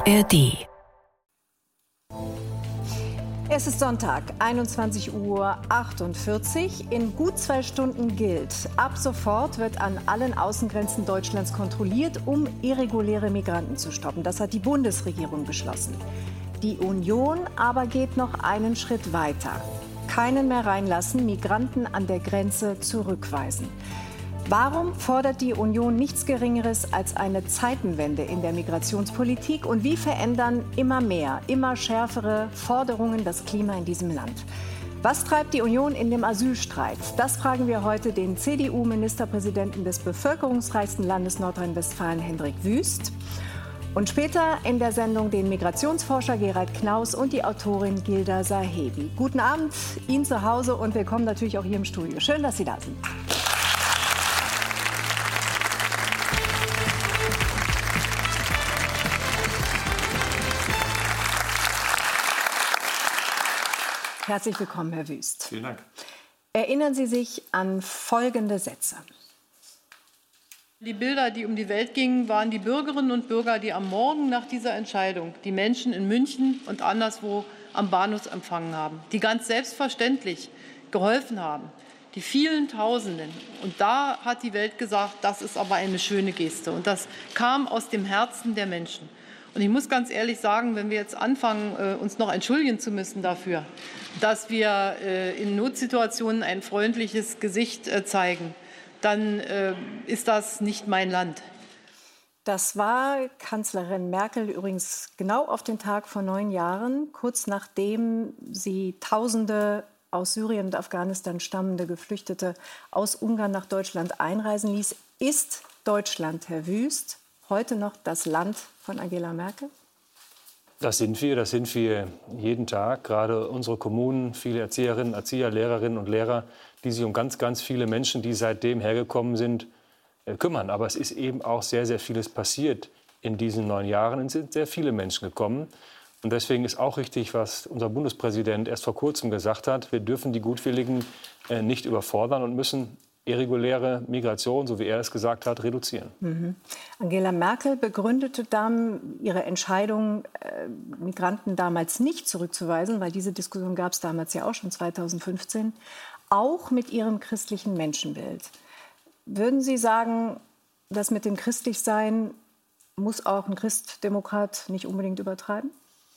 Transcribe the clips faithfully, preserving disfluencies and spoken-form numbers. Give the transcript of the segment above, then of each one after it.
A R D. Es ist Sonntag, einundzwanzig Uhr achtundvierzig. In gut zwei Stunden gilt: Ab sofort wird an allen Außengrenzen Deutschlands kontrolliert, um irreguläre Migranten zu stoppen. Das hat die Bundesregierung beschlossen. Die Union aber geht noch einen Schritt weiter. Keinen mehr reinlassen, Migranten an der Grenze zurückweisen. Warum fordert die Union nichts Geringeres als eine Zeitenwende in der Migrationspolitik? Und wie verändern immer mehr, immer schärfere Forderungen das Klima in diesem Land? Was treibt die Union in dem Asylstreit? Das fragen wir heute den C D U-Ministerpräsidenten des bevölkerungsreichsten Landes Nordrhein-Westfalen, Hendrik Wüst. Und später in der Sendung den Migrationsforscher Gerald Knaus und die Autorin Gilda Sahebi. Guten Abend Ihnen zu Hause und willkommen natürlich auch hier im Studio. Schön, dass Sie da sind. Herzlich willkommen, Herr Wüst. Vielen Dank. Erinnern Sie sich an folgende Sätze. Die Bilder, die um die Welt gingen, waren die Bürgerinnen und Bürger, die am Morgen nach dieser Entscheidung die Menschen in München und anderswo am Bahnhof empfangen haben, die ganz selbstverständlich geholfen haben, die vielen Tausenden. Und da hat die Welt gesagt, das ist aber eine schöne Geste. Und das kam aus dem Herzen der Menschen. Und ich muss ganz ehrlich sagen, wenn wir jetzt anfangen, uns noch entschuldigen zu müssen dafür, dass wir in Notsituationen ein freundliches Gesicht zeigen, dann ist das nicht mein Land. Das war Kanzlerin Merkel übrigens genau auf den Tag vor neun Jahren, kurz nachdem sie Tausende aus Syrien und Afghanistan stammende Geflüchtete aus Ungarn nach Deutschland einreisen ließ. Ist Deutschland, Herr Wüst, heute noch das Land von Angela Merkel? Das sind wir, das sind wir jeden Tag. Gerade unsere Kommunen, viele Erzieherinnen, Erzieher, Lehrerinnen und Lehrer, die sich um ganz, ganz viele Menschen, die seitdem hergekommen sind, kümmern. Aber es ist eben auch sehr, sehr vieles passiert in diesen neun Jahren. Es sind sehr viele Menschen gekommen. Und deswegen ist auch richtig, was unser Bundespräsident erst vor kurzem gesagt hat. Wir dürfen die Gutwilligen nicht überfordern und müssen irreguläre Migration, so wie er es gesagt hat, reduzieren. Mhm. Angela Merkel begründete dann ihre Entscheidung, äh, Migranten damals nicht zurückzuweisen, weil diese Diskussion gab es damals ja auch schon zweitausendfünfzehn, auch mit ihrem christlichen Menschenbild. Würden Sie sagen, das mit dem Christlichsein muss auch ein Christdemokrat nicht unbedingt übertreiben?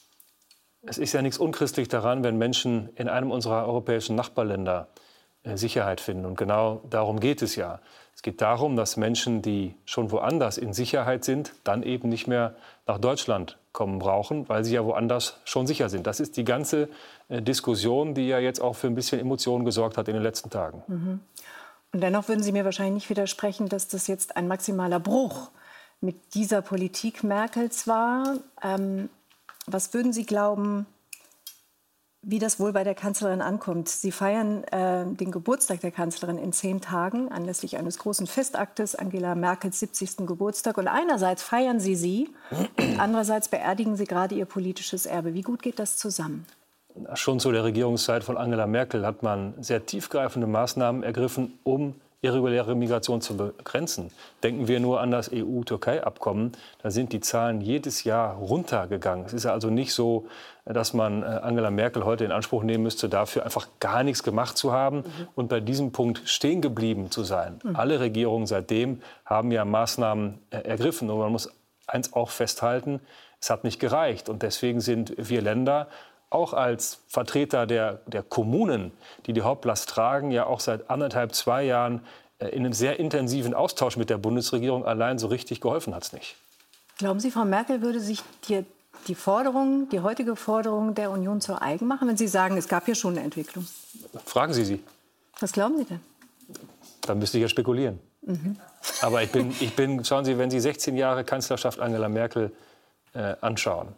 Es ist ja nichts unchristlich daran, wenn Menschen in einem unserer europäischen Nachbarländer Sicherheit finden. Und genau darum geht es ja. Es geht darum, dass Menschen, die schon woanders in Sicherheit sind, dann eben nicht mehr nach Deutschland kommen brauchen, weil sie ja woanders schon sicher sind. Das ist die ganze äh, Diskussion, die ja jetzt auch für ein bisschen Emotionen gesorgt hat in den letzten Tagen. Mhm. Und dennoch würden Sie mir wahrscheinlich nicht widersprechen, dass das jetzt ein maximaler Bruch mit dieser Politik Merkels war. Ähm, was würden Sie glauben, wie das wohl bei der Kanzlerin ankommt? Sie feiern äh, den Geburtstag der Kanzlerin in zehn Tagen anlässlich eines großen Festaktes, Angela Merkels siebzigsten Geburtstag. Und einerseits feiern Sie sie, und andererseits beerdigen Sie gerade ihr politisches Erbe. Wie gut geht das zusammen? Schon zu der Regierungszeit von Angela Merkel hat man sehr tiefgreifende Maßnahmen ergriffen, um irreguläre Migration zu begrenzen. Denken wir nur an das E U-Türkei-Abkommen. Da sind die Zahlen jedes Jahr runtergegangen. Es ist ja also nicht so, dass man Angela Merkel heute in Anspruch nehmen müsste, dafür einfach gar nichts gemacht zu haben mhm. und bei diesem Punkt stehen geblieben zu sein. Mhm. Alle Regierungen seitdem haben ja Maßnahmen ergriffen. Und man muss eins auch festhalten, es hat nicht gereicht. Und deswegen sind wir Länder, auch als Vertreter der, der Kommunen, die die Hauptlast tragen, ja auch seit anderthalb, zwei Jahren äh, in einem sehr intensiven Austausch mit der Bundesregierung. Allein so richtig geholfen hat es nicht. Glauben Sie, Frau Merkel würde sich die, die Forderung, die heutige Forderung der Union zur eigen machen, wenn Sie sagen, es gab hier schon eine Entwicklung? Fragen Sie sie. Was glauben Sie denn? Da müsste ich ja spekulieren. Mhm. Aber ich bin, ich bin, schauen Sie, wenn Sie sechzehn Jahre Kanzlerschaft Angela Merkel äh, anschauen,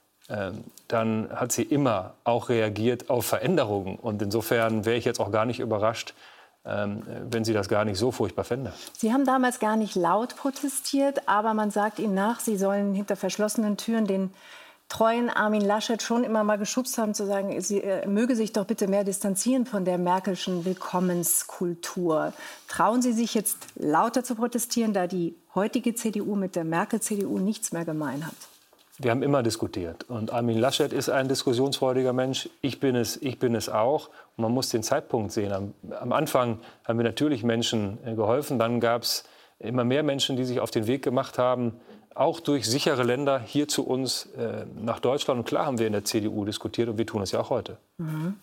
dann hat sie immer auch reagiert auf Veränderungen. Und insofern wäre ich jetzt auch gar nicht überrascht, wenn sie das gar nicht so furchtbar fände. Sie haben damals gar nicht laut protestiert, aber man sagt Ihnen nach, Sie sollen hinter verschlossenen Türen den treuen Armin Laschet schon immer mal geschubst haben, zu sagen, sie äh, möge sich doch bitte mehr distanzieren von der Merkelschen Willkommenskultur. Trauen Sie sich jetzt lauter zu protestieren, da die heutige C D U mit der Merkel-C D U nichts mehr gemein hat? Wir haben immer diskutiert. Und Armin Laschet ist ein diskussionsfreudiger Mensch. Ich bin es, ich bin es auch. Und man muss den Zeitpunkt sehen. Am, am Anfang haben wir natürlich Menschen äh, geholfen. Dann gab es immer mehr Menschen, die sich auf den Weg gemacht haben, auch durch sichere Länder hier zu uns äh, nach Deutschland. Und klar haben wir in der C D U diskutiert und wir tun es ja auch heute. Mhm.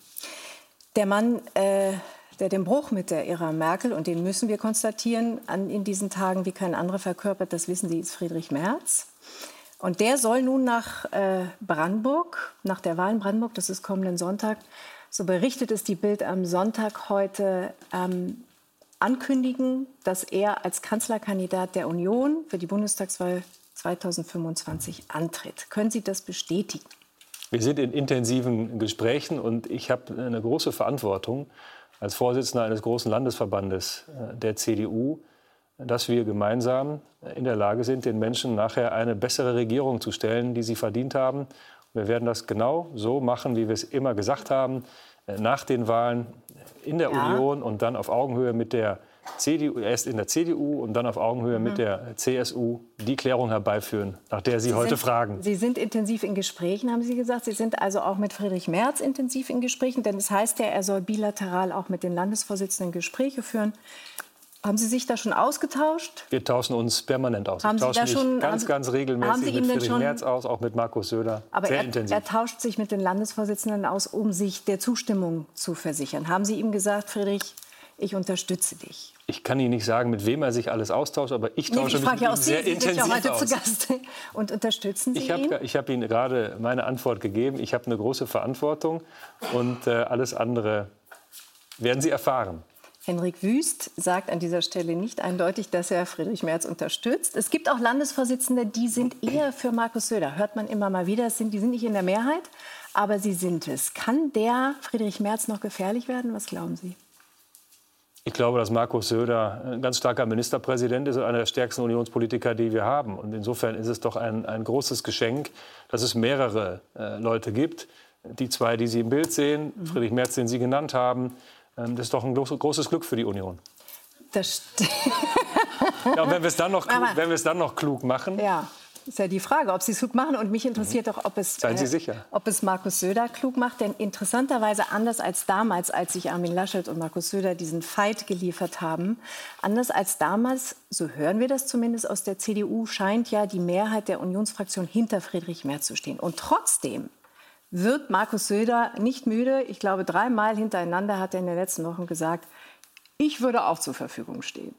Der Mann, äh, der den Bruch mit der Ära Merkel, und den müssen wir konstatieren, an, in diesen Tagen wie kein anderer verkörpert, das wissen Sie, ist Friedrich Merz. Und der soll nun nach äh, Brandenburg, nach der Wahl in Brandenburg, das ist kommenden Sonntag, so berichtet es die Bild am Sonntag heute, ähm, ankündigen, dass er als Kanzlerkandidat der Union für die Bundestagswahl zweitausendfünfundzwanzig antritt. Können Sie das bestätigen? Wir sind in intensiven Gesprächen und ich habe eine große Verantwortung als Vorsitzender eines großen Landesverbandes äh, der C D U, dass wir gemeinsam in der Lage sind, den Menschen nachher eine bessere Regierung zu stellen, die sie verdient haben. Wir werden das genau so machen, wie wir es immer gesagt haben, nach den Wahlen in der ja. Union und dann auf Augenhöhe mit der C D U, erst in der C D U und dann auf Augenhöhe mhm. mit der C S U die Klärung herbeiführen, nach der Sie, Sie heute sind, fragen. Sie sind intensiv in Gesprächen, haben Sie gesagt. Sie sind also auch mit Friedrich Merz intensiv in Gesprächen, denn es heißt ja, er soll bilateral auch mit den Landesvorsitzenden Gespräche führen. Haben Sie sich da schon ausgetauscht? Wir tauschen uns permanent aus. Haben Ich tausche mich schon, ganz, haben, ganz regelmäßig haben Sie mit Friedrich schon, Merz aus, auch mit Markus Söder. Aber Sehr er, intensiv. er tauscht sich mit den Landesvorsitzenden aus, um sich der Zustimmung zu versichern. Haben Sie ihm gesagt, Friedrich, ich unterstütze dich? Ich kann Ihnen nicht sagen, mit wem er sich alles austauscht, aber ich tausche nee, ich mich mit ihm Sie, sehr Sie intensiv sind ja heute aus. zu Gast. Und unterstützen Sie ich hab, ihn? Ich habe Ihnen gerade meine Antwort gegeben. Ich habe eine große Verantwortung und äh, alles andere werden Sie erfahren. Henrik Wüst sagt an dieser Stelle nicht eindeutig, dass er Friedrich Merz unterstützt. Es gibt auch Landesvorsitzende, die sind eher für Markus Söder. Hört man immer mal wieder. Sind, die sind nicht in der Mehrheit, aber sie sind es. Kann der Friedrich Merz noch gefährlich werden? Was glauben Sie? Ich glaube, dass Markus Söder ein ganz starker Ministerpräsident ist und einer der stärksten Unionspolitiker, die wir haben. Und insofern ist es doch ein, ein großes Geschenk, dass es mehrere äh, Leute gibt. Die zwei, die Sie im Bild sehen, mhm. Friedrich Merz, den Sie genannt haben. Das ist doch ein großes Glück für die Union. Das ja, und wenn wir es dann noch, wenn wir es dann noch klug machen. Ja, ist ja die Frage, ob Sie es klug machen. Und mich interessiert mhm. doch, ob es, Seien Sie sicher. Äh, ob es Markus Söder klug macht. Denn interessanterweise, anders als damals, als sich Armin Laschet und Markus Söder diesen Fight geliefert haben, anders als damals, so hören wir das zumindest aus der C D U, scheint ja die Mehrheit der Unionsfraktion hinter Friedrich Merz zu stehen. Und trotzdem wird Markus Söder nicht müde. Ich glaube, dreimal hintereinander hat er in den letzten Wochen gesagt, ich würde auch zur Verfügung stehen.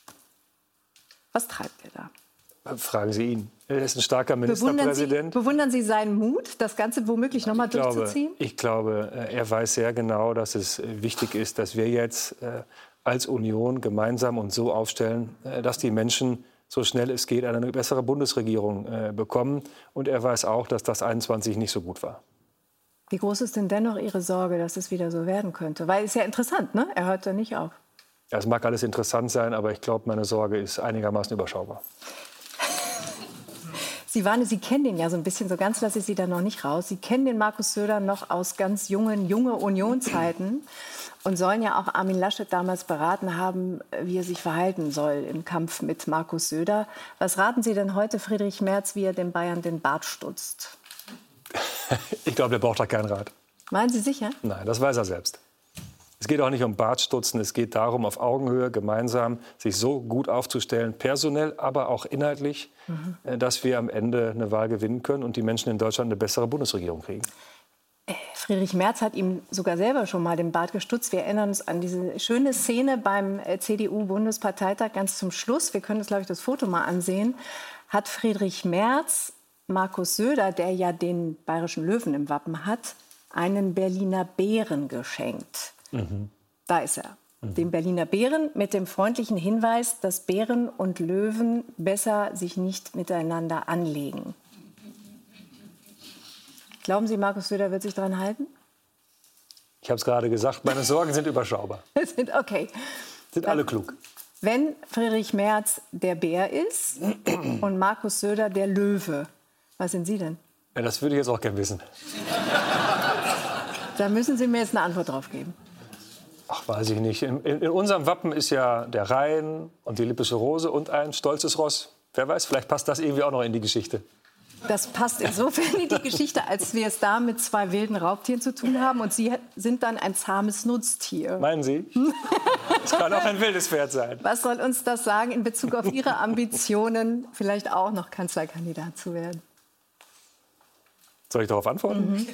Was treibt er da? Fragen Sie ihn. Er ist ein starker Ministerpräsident. Bewundern Sie, bewundern Sie seinen Mut, das Ganze womöglich noch mal durchzuziehen? Ich glaube, er weiß sehr genau, dass es wichtig ist, dass wir jetzt als Union gemeinsam uns so aufstellen, dass die Menschen so schnell es geht eine bessere Bundesregierung bekommen. Und er weiß auch, dass das einundzwanzig nicht so gut war. Wie groß ist denn dennoch Ihre Sorge, dass es wieder so werden könnte? Weil es ist ja interessant, ne? Er hört ja nicht auf. Ja, es mag alles interessant sein, aber ich glaube, meine Sorge ist einigermaßen überschaubar. Sie, waren, Sie kennen den ja so ein bisschen, so ganz lasse ich Sie da noch nicht raus. Sie kennen den Markus Söder noch aus ganz jungen, junge Union-Zeiten und sollen ja auch Armin Laschet damals beraten haben, wie er sich verhalten soll im Kampf mit Markus Söder. Was raten Sie denn heute Friedrich Merz, wie er den Bayern den Bart stutzt? Ich glaube, der braucht da keinen Rat. Meinen Sie sicher? Nein, das weiß er selbst. Es geht auch nicht um Bartstutzen, es geht darum, auf Augenhöhe gemeinsam sich so gut aufzustellen, personell, aber auch inhaltlich, mhm. dass wir am Ende eine Wahl gewinnen können und die Menschen in Deutschland eine bessere Bundesregierung kriegen. Friedrich Merz hat ihm sogar selber schon mal den Bart gestutzt. Wir erinnern uns an diese schöne Szene beim C D U-Bundesparteitag ganz zum Schluss. Wir können uns, glaube ich, das Foto mal ansehen. Hat Friedrich Merz Markus Söder, der ja den bayerischen Löwen im Wappen hat, einen Berliner Bären geschenkt. Mhm. Da ist er. Mhm. Den Berliner Bären mit dem freundlichen Hinweis, dass Bären und Löwen besser sich nicht miteinander anlegen. Glauben Sie, Markus Söder wird sich daran halten? Ich habe es gerade gesagt, meine Sorgen sind überschaubar. sind, okay. Sind alle klug. Wenn Friedrich Merz der Bär ist und Markus Söder der Löwe, was sind Sie denn? Ja, das würde ich jetzt auch gerne wissen. Da müssen Sie mir jetzt eine Antwort drauf geben. Ach, weiß ich nicht. In, in, in unserem Wappen ist ja der Rhein und die Lippische Rose und ein stolzes Ross. Wer weiß, vielleicht passt das irgendwie auch noch in die Geschichte. Das passt insofern in die Geschichte, als wir es da mit zwei wilden Raubtieren zu tun haben. Und Sie sind dann ein zahmes Nutztier. Meinen Sie? Es kann auch ein wildes Pferd sein. Was soll uns das sagen in Bezug auf Ihre Ambitionen, vielleicht auch noch Kanzlerkandidat zu werden? Soll ich darauf antworten? Mhm.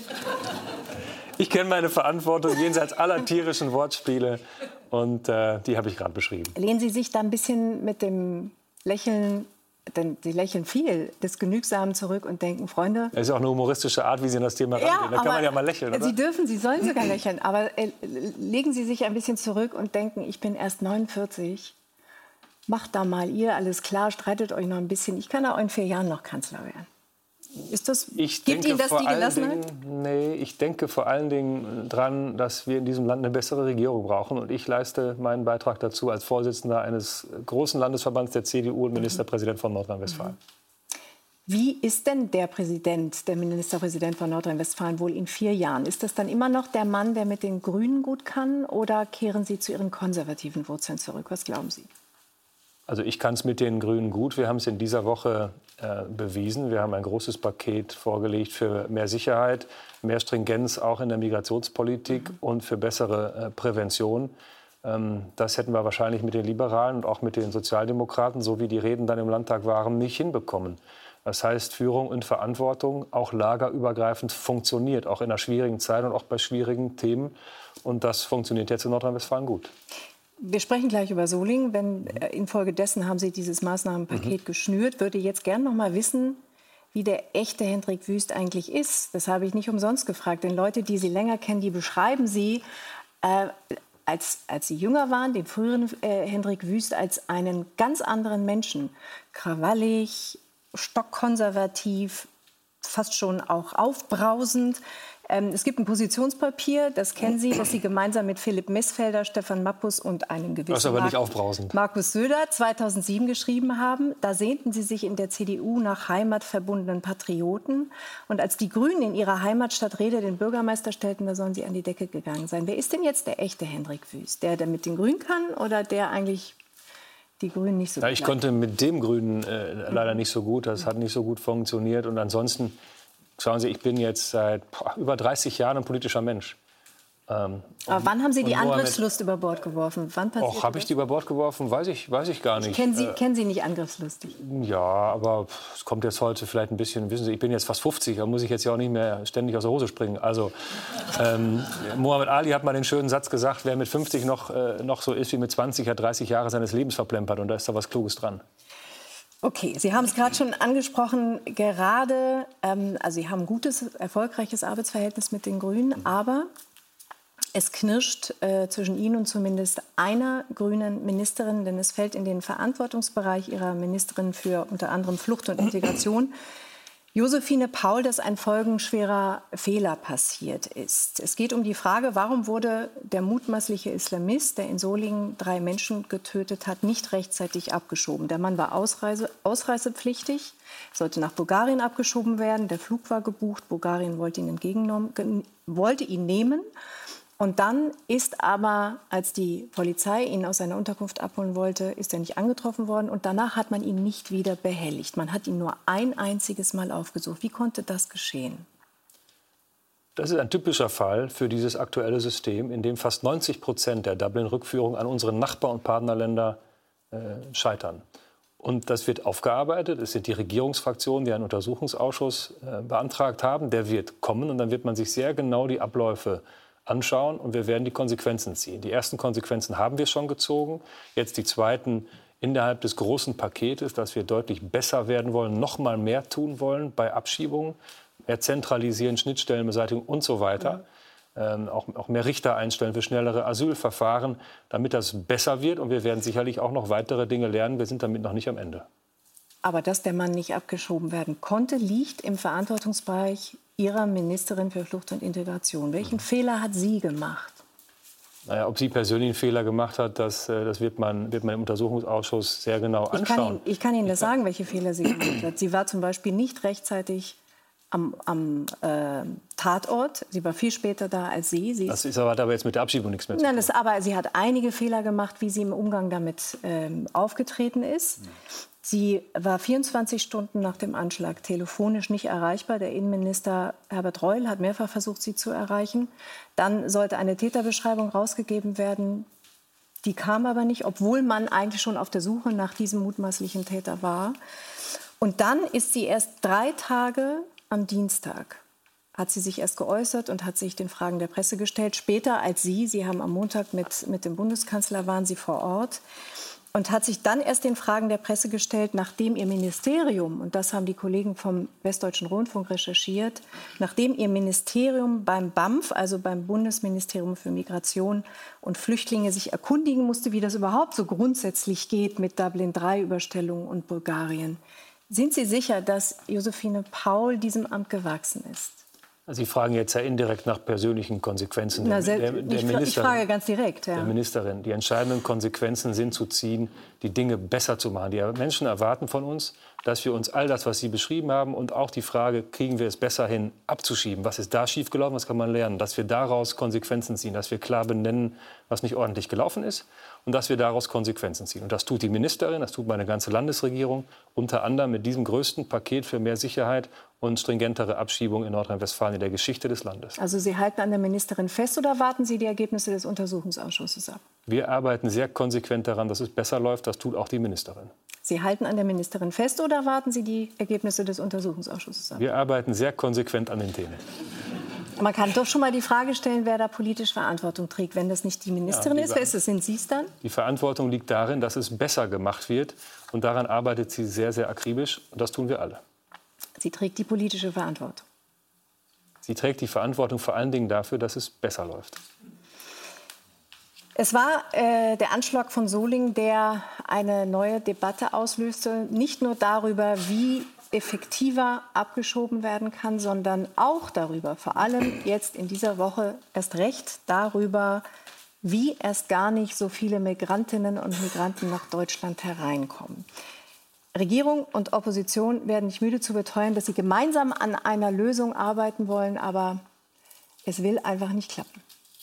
Ich kenne meine Verantwortung jenseits aller tierischen Wortspiele. Und äh, die habe ich gerade beschrieben. Lehnen Sie sich da ein bisschen mit dem Lächeln, denn Sie lächeln viel, des Genügsamen zurück und denken, Freunde... Das ist auch eine humoristische Art, wie Sie an das Thema ja, rangehen. Da kann man ja mal lächeln, oder? Sie dürfen, Sie sollen sogar lächeln. Aber äh, legen Sie sich ein bisschen zurück und denken, ich bin erst neunundvierzig. Macht da mal ihr, alles klar, streitet euch noch ein bisschen. Ich kann auch in vier Jahren noch Kanzler werden. Ist das, ich gibt Ihnen das die Gelassenheit? Dingen, nee, ich denke vor allen Dingen dran, dass wir in diesem Land eine bessere Regierung brauchen. Und ich leiste meinen Beitrag dazu als Vorsitzender eines großen Landesverbands der C D U und Ministerpräsident von Nordrhein-Westfalen. Wie ist denn der Präsident, der Ministerpräsident von Nordrhein-Westfalen wohl in vier Jahren? Ist das dann immer noch der Mann, der mit den Grünen gut kann? Oder kehren Sie zu Ihren konservativen Wurzeln zurück? Was glauben Sie? Also ich kann es mit den Grünen gut. Wir haben es in dieser Woche äh, bewiesen. Wir haben ein großes Paket vorgelegt für mehr Sicherheit, mehr Stringenz auch in der Migrationspolitik mhm. und für bessere äh, Prävention. Ähm, das hätten wir wahrscheinlich mit den Liberalen und auch mit den Sozialdemokraten, so wie die Reden dann im Landtag waren, nicht hinbekommen. Das heißt, Führung und Verantwortung, auch lagerübergreifend, funktioniert, auch in einer schwierigen Zeit und auch bei schwierigen Themen. Und das funktioniert jetzt in Nordrhein-Westfalen gut. Wir sprechen gleich über Solingen. Wenn, infolgedessen haben Sie dieses Maßnahmenpaket mhm. geschnürt. Würde jetzt gerne noch mal wissen, wie der echte Hendrik Wüst eigentlich ist. Das habe ich nicht umsonst gefragt. Denn Leute, die Sie länger kennen, die beschreiben Sie, äh, als, als Sie jünger waren, den früheren äh, Hendrik Wüst, als einen ganz anderen Menschen. Krawallig, stockkonservativ, fast schon auch aufbrausend. Ähm, es gibt ein Positionspapier, das kennen Sie, das Sie gemeinsam mit Philipp Messfelder, Stefan Mappus und einem gewissen das ist aber Mark- nicht aufbrausend. Markus Söder zweitausendsieben geschrieben haben. Da sehnten Sie sich in der C D U nach heimatverbundenen Patrioten. Und als die Grünen in ihrer Heimatstadt Rede den Bürgermeister stellten, da sollen sie an die Decke gegangen sein. Wer ist denn jetzt der echte Hendrik Wüst? Der, der mit den Grünen kann oder der eigentlich die Grünen nicht so gut? Ja, ich konnte mit dem Grünen äh, leider nicht so gut. Das hat nicht so gut funktioniert. Und ansonsten, schauen Sie, ich bin jetzt seit boah, über dreißig Jahren ein politischer Mensch. Ähm, Aber wann haben Sie die Mohammed, Angriffslust über Bord geworfen? Wann passiert Och, habe ich die über Bord geworfen? Weiß ich, weiß ich gar nicht. Kennen Sie, äh, kennen Sie nicht angriffslustig? Ja, aber es kommt jetzt heute vielleicht ein bisschen, wissen Sie, ich bin jetzt fast fünfzig, da muss ich jetzt ja auch nicht mehr ständig aus der Hose springen. Also ähm, Muhammad Ali hat mal den schönen Satz gesagt, wer mit fünfzig noch, äh, noch so ist wie mit zwanzig, hat dreißig Jahre seines Lebens verplempert und da ist da was Kluges dran. Okay, Sie haben es gerade schon angesprochen, gerade, ähm, also Sie haben ein gutes, erfolgreiches Arbeitsverhältnis mit den Grünen, aber es knirscht äh, zwischen Ihnen und zumindest einer grünen Ministerin, denn es fällt in den Verantwortungsbereich Ihrer Ministerin für unter anderem Flucht und Integration, Josephine Paul, dass ein folgenschwerer Fehler passiert ist. Es geht um die Frage, warum wurde der mutmaßliche Islamist, der in Solingen drei Menschen getötet hat, nicht rechtzeitig abgeschoben. Der Mann war ausreise, ausreisepflichtig, sollte nach Bulgarien abgeschoben werden. Der Flug war gebucht, Bulgarien wollte ihn, entgegennehmen, wollte ihn nehmen. Und dann ist aber, als die Polizei ihn aus seiner Unterkunft abholen wollte, ist er nicht angetroffen worden. Und danach hat man ihn nicht wieder behelligt. Man hat ihn nur ein einziges Mal aufgesucht. Wie konnte das geschehen? Das ist ein typischer Fall für dieses aktuelle System, in dem fast neunzig Prozent der Dublin-Rückführung an unsere Nachbar- und Partnerländer äh, scheitern. Und das wird aufgearbeitet. Es sind die Regierungsfraktionen, die einen Untersuchungsausschuss äh, beantragt haben. Der wird kommen und dann wird man sich sehr genau die Abläufe anschauen und wir werden die Konsequenzen ziehen. Die ersten Konsequenzen haben wir schon gezogen. Jetzt die zweiten innerhalb des großen Paketes, dass wir deutlich besser werden wollen, noch mal mehr tun wollen bei Abschiebungen, mehr zentralisieren, Schnittstellenbeseitigung und so weiter. Ja. Ähm, auch, auch mehr Richter einstellen für schnellere Asylverfahren, damit das besser wird. Und wir werden sicherlich auch noch weitere Dinge lernen. Wir sind damit noch nicht am Ende. Aber dass der Mann nicht abgeschoben werden konnte, liegt im Verantwortungsbereich Ihrer Ministerin für Flucht und Integration. Welchen mhm. Fehler hat sie gemacht? Naja, ob sie persönlich einen Fehler gemacht hat, das, das wird, man, wird man im Untersuchungsausschuss sehr genau anschauen. Ich kann Ihnen, ich kann Ihnen das sagen, welche Fehler sie gemacht hat. Sie war zum Beispiel nicht rechtzeitig am, am äh, Tatort. Sie war viel später da als Sie. sie das ist aber, hat aber jetzt mit der Abschiebung nichts mehr zu tun. Nein, das, aber sie hat einige Fehler gemacht, wie sie im Umgang damit ähm, aufgetreten ist. Mhm. Sie war vierundzwanzig Stunden nach dem Anschlag telefonisch nicht erreichbar. Der Innenminister Herbert Reul hat mehrfach versucht, sie zu erreichen. Dann sollte eine Täterbeschreibung rausgegeben werden. Die kam aber nicht, obwohl man eigentlich schon auf der Suche nach diesem mutmaßlichen Täter war. Und dann ist sie erst drei Tage am Dienstag, hat sie sich erst geäußert und hat sich den Fragen der Presse gestellt. Später als Sie, Sie haben am Montag mit, mit dem Bundeskanzler, waren Sie vor Ort. Und hat sich dann erst den Fragen der Presse gestellt, nachdem ihr Ministerium, und das haben die Kollegen vom Westdeutschen Rundfunk recherchiert, nachdem ihr Ministerium beim B A M F, also beim Bundesministerium für Migration und Flüchtlinge, sich erkundigen musste, wie das überhaupt so grundsätzlich geht mit Dublin drei Überstellungen und Bulgarien. Sind Sie sicher, dass Josephine Paul diesem Amt gewachsen ist? Sie fragen jetzt ja indirekt nach persönlichen Konsequenzen Na, der, der, der ich, Ministerin. Ich frage ganz direkt, ja. Der Ministerin. Die entscheidenden Konsequenzen sind zu ziehen, die Dinge besser zu machen. Die Menschen erwarten von uns, dass wir uns all das, was Sie beschrieben haben, und auch die Frage, kriegen wir es besser hin, abzuschieben. Was ist da schiefgelaufen, was kann man lernen? Dass wir daraus Konsequenzen ziehen, dass wir klar benennen, was nicht ordentlich gelaufen ist, und dass wir daraus Konsequenzen ziehen. Und das tut die Ministerin, das tut meine ganze Landesregierung, unter anderem mit diesem größten Paket für mehr Sicherheit und stringentere Abschiebung in Nordrhein-Westfalen in der Geschichte des Landes. Also Sie halten an der Ministerin fest oder warten Sie die Ergebnisse des Untersuchungsausschusses ab? Wir arbeiten sehr konsequent daran, dass es besser läuft. Das tut auch die Ministerin. Sie halten an der Ministerin fest oder warten Sie die Ergebnisse des Untersuchungsausschusses ab? Wir arbeiten sehr konsequent an den Themen. Man kann doch schon mal die Frage stellen, wer da politisch Verantwortung trägt. Wenn das nicht die Ministerin ja, die ist, wer ist es? Sind Sie es dann? Die Verantwortung liegt darin, dass es besser gemacht wird. Und daran arbeitet sie sehr, sehr akribisch. Und das tun wir alle. Sie trägt die politische Verantwortung. Sie trägt die Verantwortung vor allen Dingen dafür, dass es besser läuft. Es war äh, der Anschlag von Solingen, der eine neue Debatte auslöste. Nicht nur darüber, wie effektiver abgeschoben werden kann, sondern auch darüber, vor allem jetzt in dieser Woche erst recht darüber, wie erst gar nicht so viele Migrantinnen und Migranten nach Deutschland hereinkommen. Regierung und Opposition werden nicht müde zu beteuern, dass sie gemeinsam an einer Lösung arbeiten wollen, aber es will einfach nicht klappen.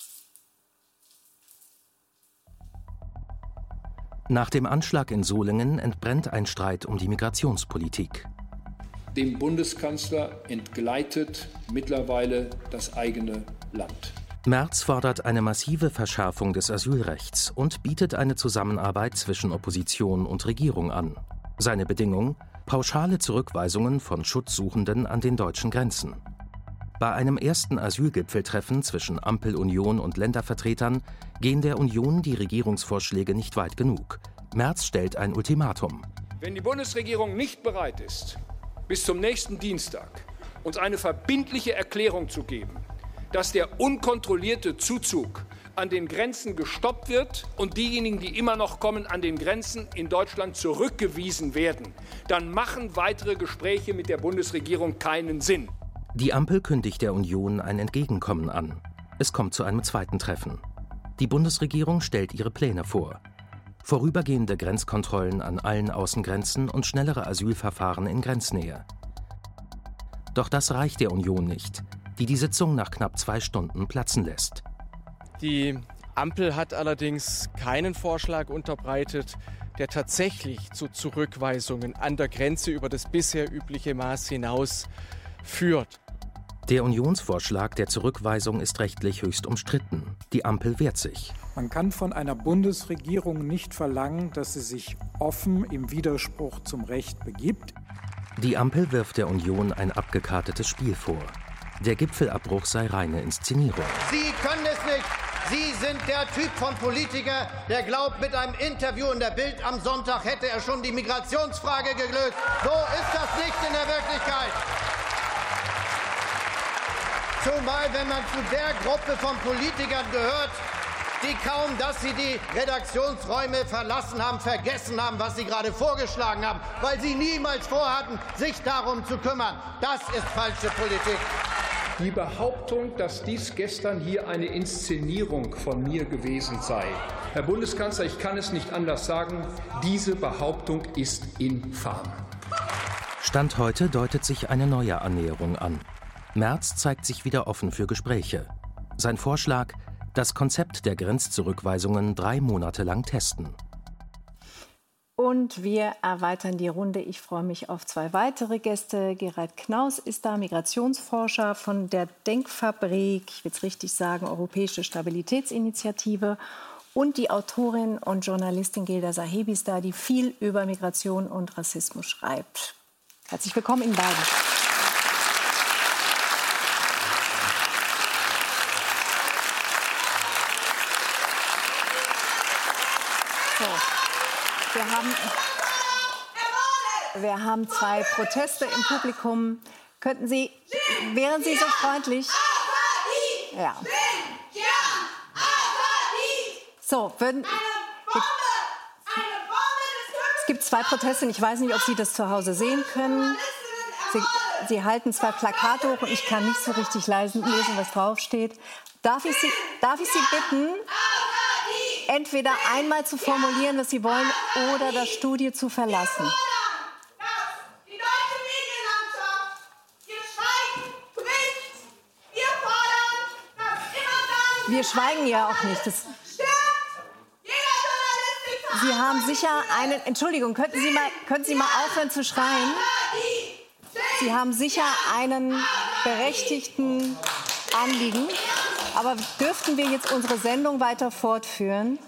Nach dem Anschlag in Solingen entbrennt ein Streit um die Migrationspolitik. Dem Bundeskanzler entgleitet mittlerweile das eigene Land. Merz fordert eine massive Verschärfung des Asylrechts und bietet eine Zusammenarbeit zwischen Opposition und Regierung an. Seine Bedingung: pauschale Zurückweisungen von Schutzsuchenden an den deutschen Grenzen. Bei einem ersten Asylgipfeltreffen zwischen Ampel, Union und Ländervertretern gehen der Union die Regierungsvorschläge nicht weit genug. Merz stellt ein Ultimatum. Wenn die Bundesregierung nicht bereit ist, bis zum nächsten Dienstag uns eine verbindliche Erklärung zu geben, dass der unkontrollierte Zuzug an den Grenzen gestoppt wird und diejenigen, die immer noch kommen, an den Grenzen in Deutschland zurückgewiesen werden, dann machen weitere Gespräche mit der Bundesregierung keinen Sinn. Die Ampel kündigt der Union ein Entgegenkommen an. Es kommt zu einem zweiten Treffen. Die Bundesregierung stellt ihre Pläne vor. Vorübergehende Grenzkontrollen an allen Außengrenzen und schnellere Asylverfahren in Grenznähe. Doch das reicht der Union nicht, die die Sitzung nach knapp zwei Stunden platzen lässt. Die Ampel hat allerdings keinen Vorschlag unterbreitet, der tatsächlich zu Zurückweisungen an der Grenze über das bisher übliche Maß hinaus führt. Der Unionsvorschlag der Zurückweisung ist rechtlich höchst umstritten. Die Ampel wehrt sich. Man kann von einer Bundesregierung nicht verlangen, dass sie sich offen im Widerspruch zum Recht begibt. Die Ampel wirft der Union ein abgekartetes Spiel vor. Der Gipfelabbruch sei reine Inszenierung. Sie können es nicht. Sie sind der Typ von Politiker, der glaubt, mit einem Interview in der Bild am Sonntag hätte er schon die Migrationsfrage gelöst. So ist das nicht in der Wirklichkeit. Zumal, wenn man zu der Gruppe von Politikern gehört, die kaum, dass sie die Redaktionsräume verlassen haben, vergessen haben, was sie gerade vorgeschlagen haben, weil sie niemals vorhatten, sich darum zu kümmern. Das ist falsche Politik. Die Behauptung, dass dies gestern hier eine Inszenierung von mir gewesen sei. Herr Bundeskanzler, ich kann es nicht anders sagen, diese Behauptung ist infam. Stand heute deutet sich eine neue Annäherung an. Merz zeigt sich wieder offen für Gespräche. Sein Vorschlag: das Konzept der Grenzzurückweisungen drei Monate lang testen. Und wir erweitern die Runde. Ich freue mich auf zwei weitere Gäste. Gerald Knaus ist da, Migrationsforscher von der Denkfabrik, ich will es richtig sagen, Europäische Stabilitätsinitiative. Und die Autorin und Journalistin Gilda Sahebi ist da, die viel über Migration und Rassismus schreibt. Herzlich willkommen Ihnen beiden. So. Wir haben, wir haben zwei Proteste im Publikum. Könnten Sie, wären Sie so freundlich? Ja. So, würden, es gibt zwei Proteste. Ich weiß nicht, ob Sie das zu Hause sehen können. Sie, Sie halten zwei Plakate hoch und ich kann nicht so richtig lesen, lesen, was draufsteht. Darf ich Sie, darf ich Sie bitten, entweder einmal zu formulieren, was Sie wollen, oder das Studio zu verlassen? Wir schweigen ja auch nicht. Das Sie haben sicher einen... Entschuldigung, könnten Sie, mal, könnten Sie mal aufhören zu schreien? Sie haben sicher einen berechtigten Anliegen. Aber dürften wir jetzt unsere Sendung weiter fortführen?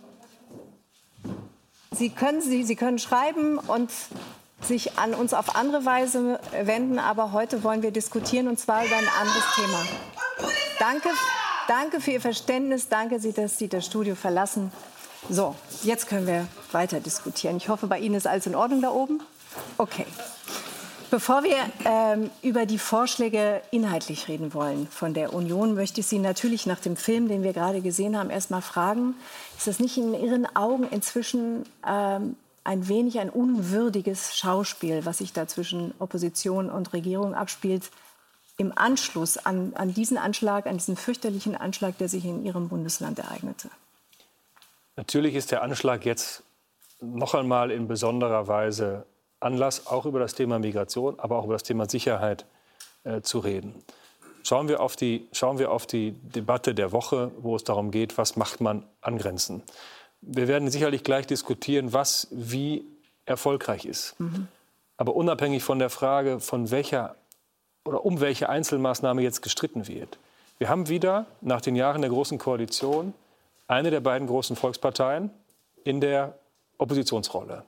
Sie können, Sie, Sie können schreiben und sich an uns auf andere Weise wenden, aber heute wollen wir diskutieren, und zwar über ein anderes Thema. Danke, danke für Ihr Verständnis, danke, dass Sie das Studio verlassen. So, jetzt können wir weiter diskutieren. Ich hoffe, bei Ihnen ist alles in Ordnung da oben. Okay. Bevor wir ähm, über die Vorschläge inhaltlich reden wollen von der Union, möchte ich Sie natürlich nach dem Film, den wir gerade gesehen haben, erst mal fragen, ist das nicht in Ihren Augen inzwischen ähm, ein wenig ein unwürdiges Schauspiel, was sich da zwischen Opposition und Regierung abspielt, im Anschluss an, an diesen Anschlag, an diesen fürchterlichen Anschlag, der sich in Ihrem Bundesland ereignete? Natürlich ist der Anschlag jetzt noch einmal in besonderer Weise Anlass, auch über das Thema Migration, aber auch über das Thema Sicherheit äh, zu reden. Schauen wir, auf die, schauen wir auf die Debatte der Woche, wo es darum geht, was macht man an Grenzen. Wir werden sicherlich gleich diskutieren, was wie erfolgreich ist. Mhm. Aber unabhängig von der Frage, von welcher oder um welche Einzelmaßnahme jetzt gestritten wird. Wir haben wieder nach den Jahren der Großen Koalition eine der beiden großen Volksparteien in der Oppositionsrolle.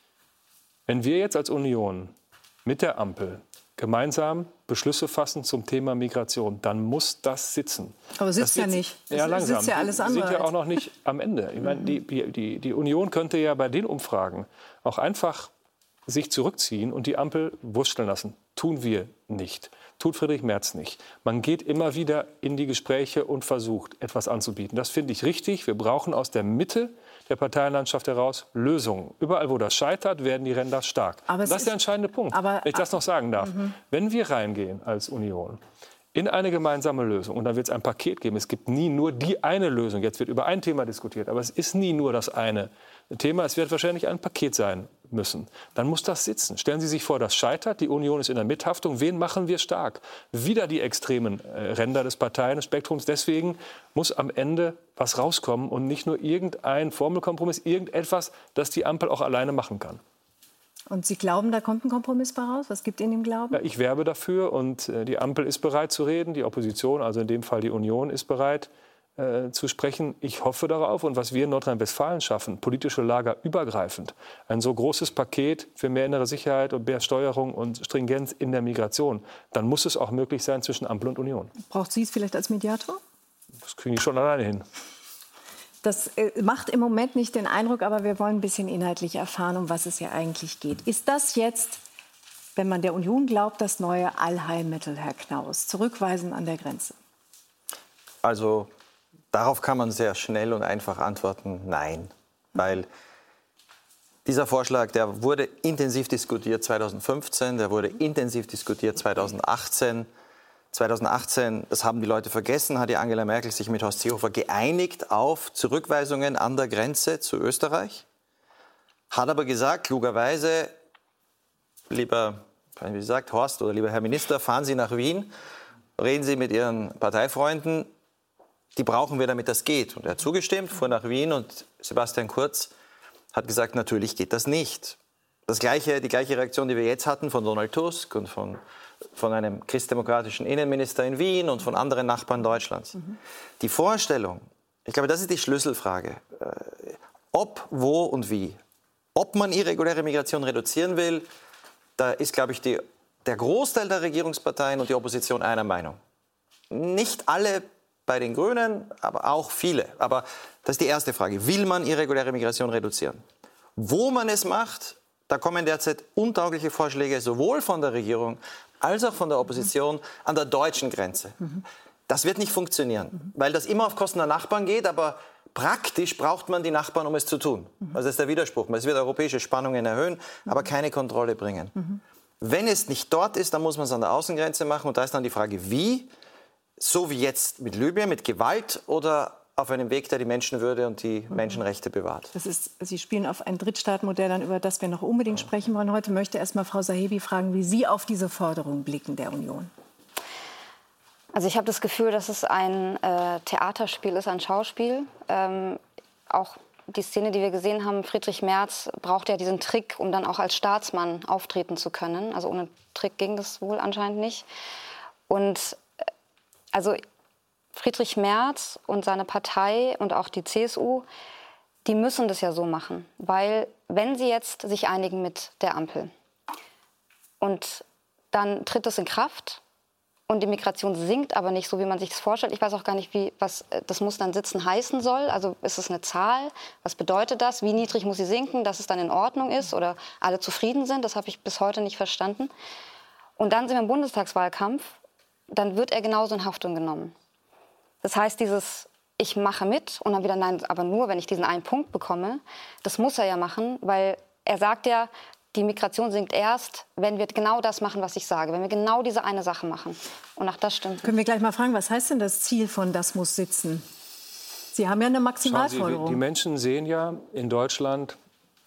Wenn wir jetzt als Union mit der Ampel gemeinsam Beschlüsse fassen zum Thema Migration, dann muss das sitzen. Aber es sitzt ja nicht. Ja, langsam. Sitzt ja alles andere. Wir sind ja auch noch nicht am Ende. Ich meine, die, die, die Union könnte ja bei den Umfragen auch einfach sich zurückziehen und die Ampel wursteln lassen. Tun wir nicht. Tut Friedrich Merz nicht. Man geht immer wieder in die Gespräche und versucht, etwas anzubieten. Das finde ich richtig. Wir brauchen aus der Mitte der Parteienlandschaft heraus Lösungen. Überall, wo das scheitert, werden die Ränder stark. Aber das ist der entscheidende Punkt, aber, wenn ich das noch sagen darf. Mhm. Wenn wir reingehen als Union in eine gemeinsame Lösung, und dann wird es ein Paket geben, es gibt nie nur die eine Lösung, jetzt wird über ein Thema diskutiert, aber es ist nie nur das eine Thema, es wird wahrscheinlich ein Paket sein müssen, dann muss das sitzen. Stellen Sie sich vor, das scheitert, die Union ist in der Mithaftung, wen machen wir stark? Wieder die extremen äh, Ränder des Parteienspektrums, deswegen muss am Ende was rauskommen und nicht nur irgendein Formelkompromiss, irgendetwas, das die Ampel auch alleine machen kann. Und Sie glauben, da kommt ein Kompromiss bei raus? Was gibt Ihnen den Glauben? Ja, ich werbe dafür und äh, die Ampel ist bereit zu reden, die Opposition, also in dem Fall die Union, ist bereit äh, zu sprechen. Ich hoffe darauf und was wir in Nordrhein-Westfalen schaffen, politische Lager übergreifend, ein so großes Paket für mehr innere Sicherheit und mehr Steuerung und Stringenz in der Migration, dann muss es auch möglich sein zwischen Ampel und Union. Braucht Sie es vielleicht als Mediator? Das kriege ich schon alleine hin. Das macht im Moment nicht den Eindruck, aber wir wollen ein bisschen inhaltlich erfahren, um was es hier eigentlich geht. Ist das jetzt, wenn man der Union glaubt, das neue Allheilmittel, Herr Knaus? Zurückweisen an der Grenze? Also darauf kann man sehr schnell und einfach antworten, nein. Weil dieser Vorschlag, der wurde intensiv diskutiert zweitausendfünfzehn, der wurde intensiv diskutiert zweitausendachtzehn. zweitausendachtzehn, das haben die Leute vergessen, hat die Angela Merkel sich mit Horst Seehofer geeinigt auf Zurückweisungen an der Grenze zu Österreich. Hat aber gesagt, klugerweise, lieber Wie gesagt, Horst oder lieber Herr Minister, fahren Sie nach Wien, reden Sie mit Ihren Parteifreunden, die brauchen wir, damit das geht. Und er hat zugestimmt, fuhr nach Wien und Sebastian Kurz hat gesagt, natürlich geht das nicht. Das gleiche, die gleiche Reaktion, die wir jetzt hatten von Donald Tusk und von, von einem christdemokratischen Innenminister in Wien und von anderen Nachbarn Deutschlands. Mhm. Die Vorstellung, ich glaube, das ist die Schlüsselfrage, äh, ob, wo und wie. Ob man irreguläre Migration reduzieren will, da ist, glaube ich, die, der Großteil der Regierungsparteien und die Opposition einer Meinung. Nicht alle bei den Grünen, aber auch viele. Aber das ist die erste Frage. Will man irreguläre Migration reduzieren? Wo man es macht, da kommen derzeit untaugliche Vorschläge sowohl von der Regierung als auch von der Opposition an der deutschen Grenze. Das wird nicht funktionieren, weil das immer auf Kosten der Nachbarn geht, aber praktisch braucht man die Nachbarn, um es zu tun. Also das ist der Widerspruch. Es wird europäische Spannungen erhöhen, aber keine Kontrolle bringen. Mhm. Wenn es nicht dort ist, dann muss man es an der Außengrenze machen. Und da ist dann die Frage, wie? So wie jetzt mit Libyen, mit Gewalt oder auf einem Weg, der die Menschenwürde und die Menschenrechte bewahrt. Das ist, Sie spielen auf ein Drittstaatmodell an, über das wir noch unbedingt sprechen wollen heute. Ich möchte erst mal Frau Sahebi fragen, wie Sie auf diese Forderung blicken der Union. Also ich habe das Gefühl, dass es ein äh, Theaterspiel ist, ein Schauspiel. Ähm, auch die Szene, die wir gesehen haben, Friedrich Merz brauchte ja diesen Trick, um dann auch als Staatsmann auftreten zu können. Also ohne Trick ging das wohl anscheinend nicht. Und äh, also Friedrich Merz und seine Partei und auch die C S U, die müssen das ja so machen. Weil wenn sie jetzt sich einigen mit der Ampel und dann tritt es in Kraft, und die Migration sinkt aber nicht so, wie man sich das vorstellt. Ich weiß auch gar nicht, wie, was das muss dann sitzen heißen soll. Also ist es eine Zahl? Was bedeutet das? Wie niedrig muss sie sinken, dass es dann in Ordnung ist oder alle zufrieden sind? Das habe ich bis heute nicht verstanden. Und dann sind wir im Bundestagswahlkampf. Dann wird er genauso in Haftung genommen. Das heißt, dieses ich mache mit und dann wieder nein, aber nur, wenn ich diesen einen Punkt bekomme, das muss er ja machen, weil er sagt ja, die Migration sinkt erst, wenn wir genau das machen, was ich sage. Wenn wir genau diese eine Sache machen. Und auch das stimmt. Können wir gleich mal fragen, was heißt denn das Ziel von das muss sitzen? Sie haben ja eine Maximalforderung. Sie, die Menschen sehen ja in Deutschland,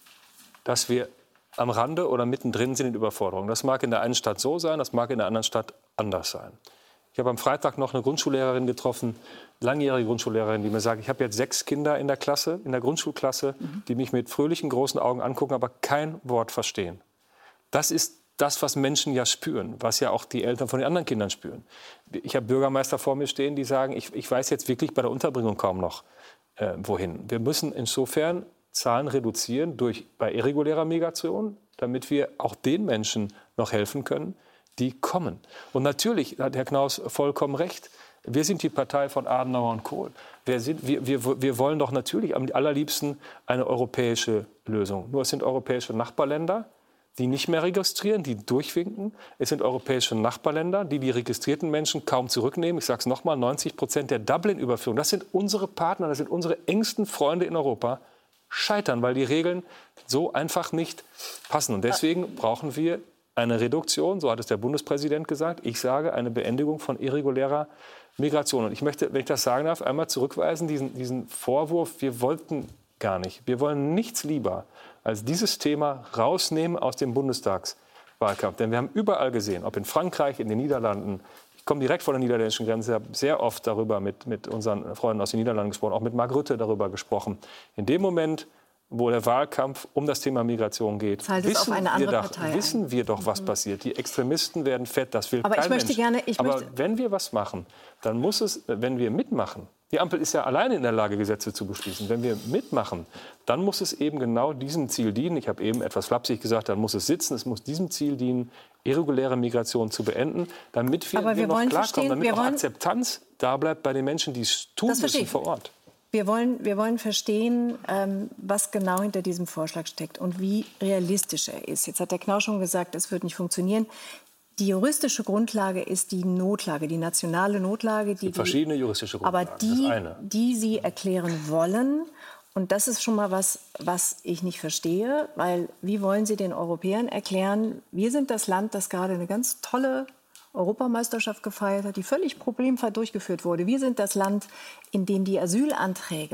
dass wir am Rande oder mittendrin sind in Überforderung. Das mag in der einen Stadt so sein, das mag in der anderen Stadt anders sein. Ich habe am Freitag noch eine Grundschullehrerin getroffen, langjährige Grundschullehrerin, die mir sagt, ich habe jetzt sechs Kinder in der Klasse, in der Grundschulklasse, mhm. die mich mit fröhlichen, großen Augen angucken, aber kein Wort verstehen. Das ist das, was Menschen ja spüren, was ja auch die Eltern von den anderen Kindern spüren. Ich habe Bürgermeister vor mir stehen, die sagen, ich, ich weiß jetzt wirklich bei der Unterbringung kaum noch, äh, wohin. Wir müssen insofern Zahlen reduzieren durch, bei irregulärer Migration, damit wir auch den Menschen noch helfen können, die kommen. Und natürlich hat Herr Knaus vollkommen recht. Wir sind die Partei von Adenauer und Kohl. Wir, sind, wir, wir, wir wollen doch natürlich am allerliebsten eine europäische Lösung. Nur es sind europäische Nachbarländer, die nicht mehr registrieren, die durchwinken. Es sind europäische Nachbarländer, die die registrierten Menschen kaum zurücknehmen. Ich sage es nochmal, neunzig Prozent der Dublin-Überführung, das sind unsere Partner, das sind unsere engsten Freunde in Europa, scheitern, weil die Regeln so einfach nicht passen. Und deswegen brauchen wir eine Reduktion, so hat es der Bundespräsident gesagt. Ich sage eine Beendigung von irregulärer Migration. Und ich möchte, wenn ich das sagen darf, einmal zurückweisen, diesen, diesen Vorwurf, wir wollten gar nicht. Wir wollen nichts lieber, als dieses Thema rausnehmen aus dem Bundestagswahlkampf. Denn wir haben überall gesehen, ob in Frankreich, in den Niederlanden, ich komme direkt von der niederländischen Grenze, habe sehr oft darüber mit, mit unseren Freunden aus den Niederlanden gesprochen, auch mit Mark Rutte darüber gesprochen. In dem Moment, wo der Wahlkampf um das Thema Migration geht, wissen, wir doch, wissen wir doch, was mhm. passiert. Die Extremisten werden fett, das will Aber kein ich möchte Mensch. Gerne, ich Aber möchte wenn wir was machen, dann muss es, wenn wir mitmachen, die Ampel ist ja alleine in der Lage, Gesetze zu beschließen. Wenn wir mitmachen, dann muss es eben genau diesem Ziel dienen. Ich habe eben etwas flapsig gesagt, dann muss es sitzen. Es muss diesem Ziel dienen, irreguläre Migration zu beenden, damit wir, Aber wir, wir noch klarkommen, damit wir auch wollen, Akzeptanz da bleibt bei den Menschen, die es tun müssen vor Ort. Wir wollen, wir wollen verstehen, ähm, was genau hinter diesem Vorschlag steckt und wie realistisch er ist. Jetzt hat der Knaus schon gesagt, es wird nicht funktionieren. Die juristische Grundlage ist die Notlage, die nationale Notlage. Die, die verschiedene juristische Grundlagen, aber die, die Sie erklären wollen. Und das ist schon mal was, was ich nicht verstehe. Weil wie wollen Sie den Europäern erklären, wir sind das Land, das gerade eine ganz tolle Europameisterschaft gefeiert hat, die völlig problemfrei durchgeführt wurde. Wir sind das Land, in dem die Asylanträge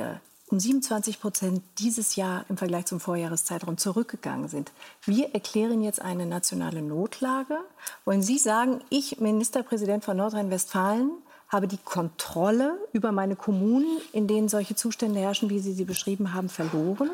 um siebenundzwanzig Prozent dieses Jahr im Vergleich zum Vorjahreszeitraum zurückgegangen sind. Wir erklären jetzt eine nationale Notlage. Wollen Sie sagen, ich, Ministerpräsident von Nordrhein-Westfalen, habe die Kontrolle über meine Kommunen, in denen solche Zustände herrschen, wie Sie sie beschrieben haben, verloren?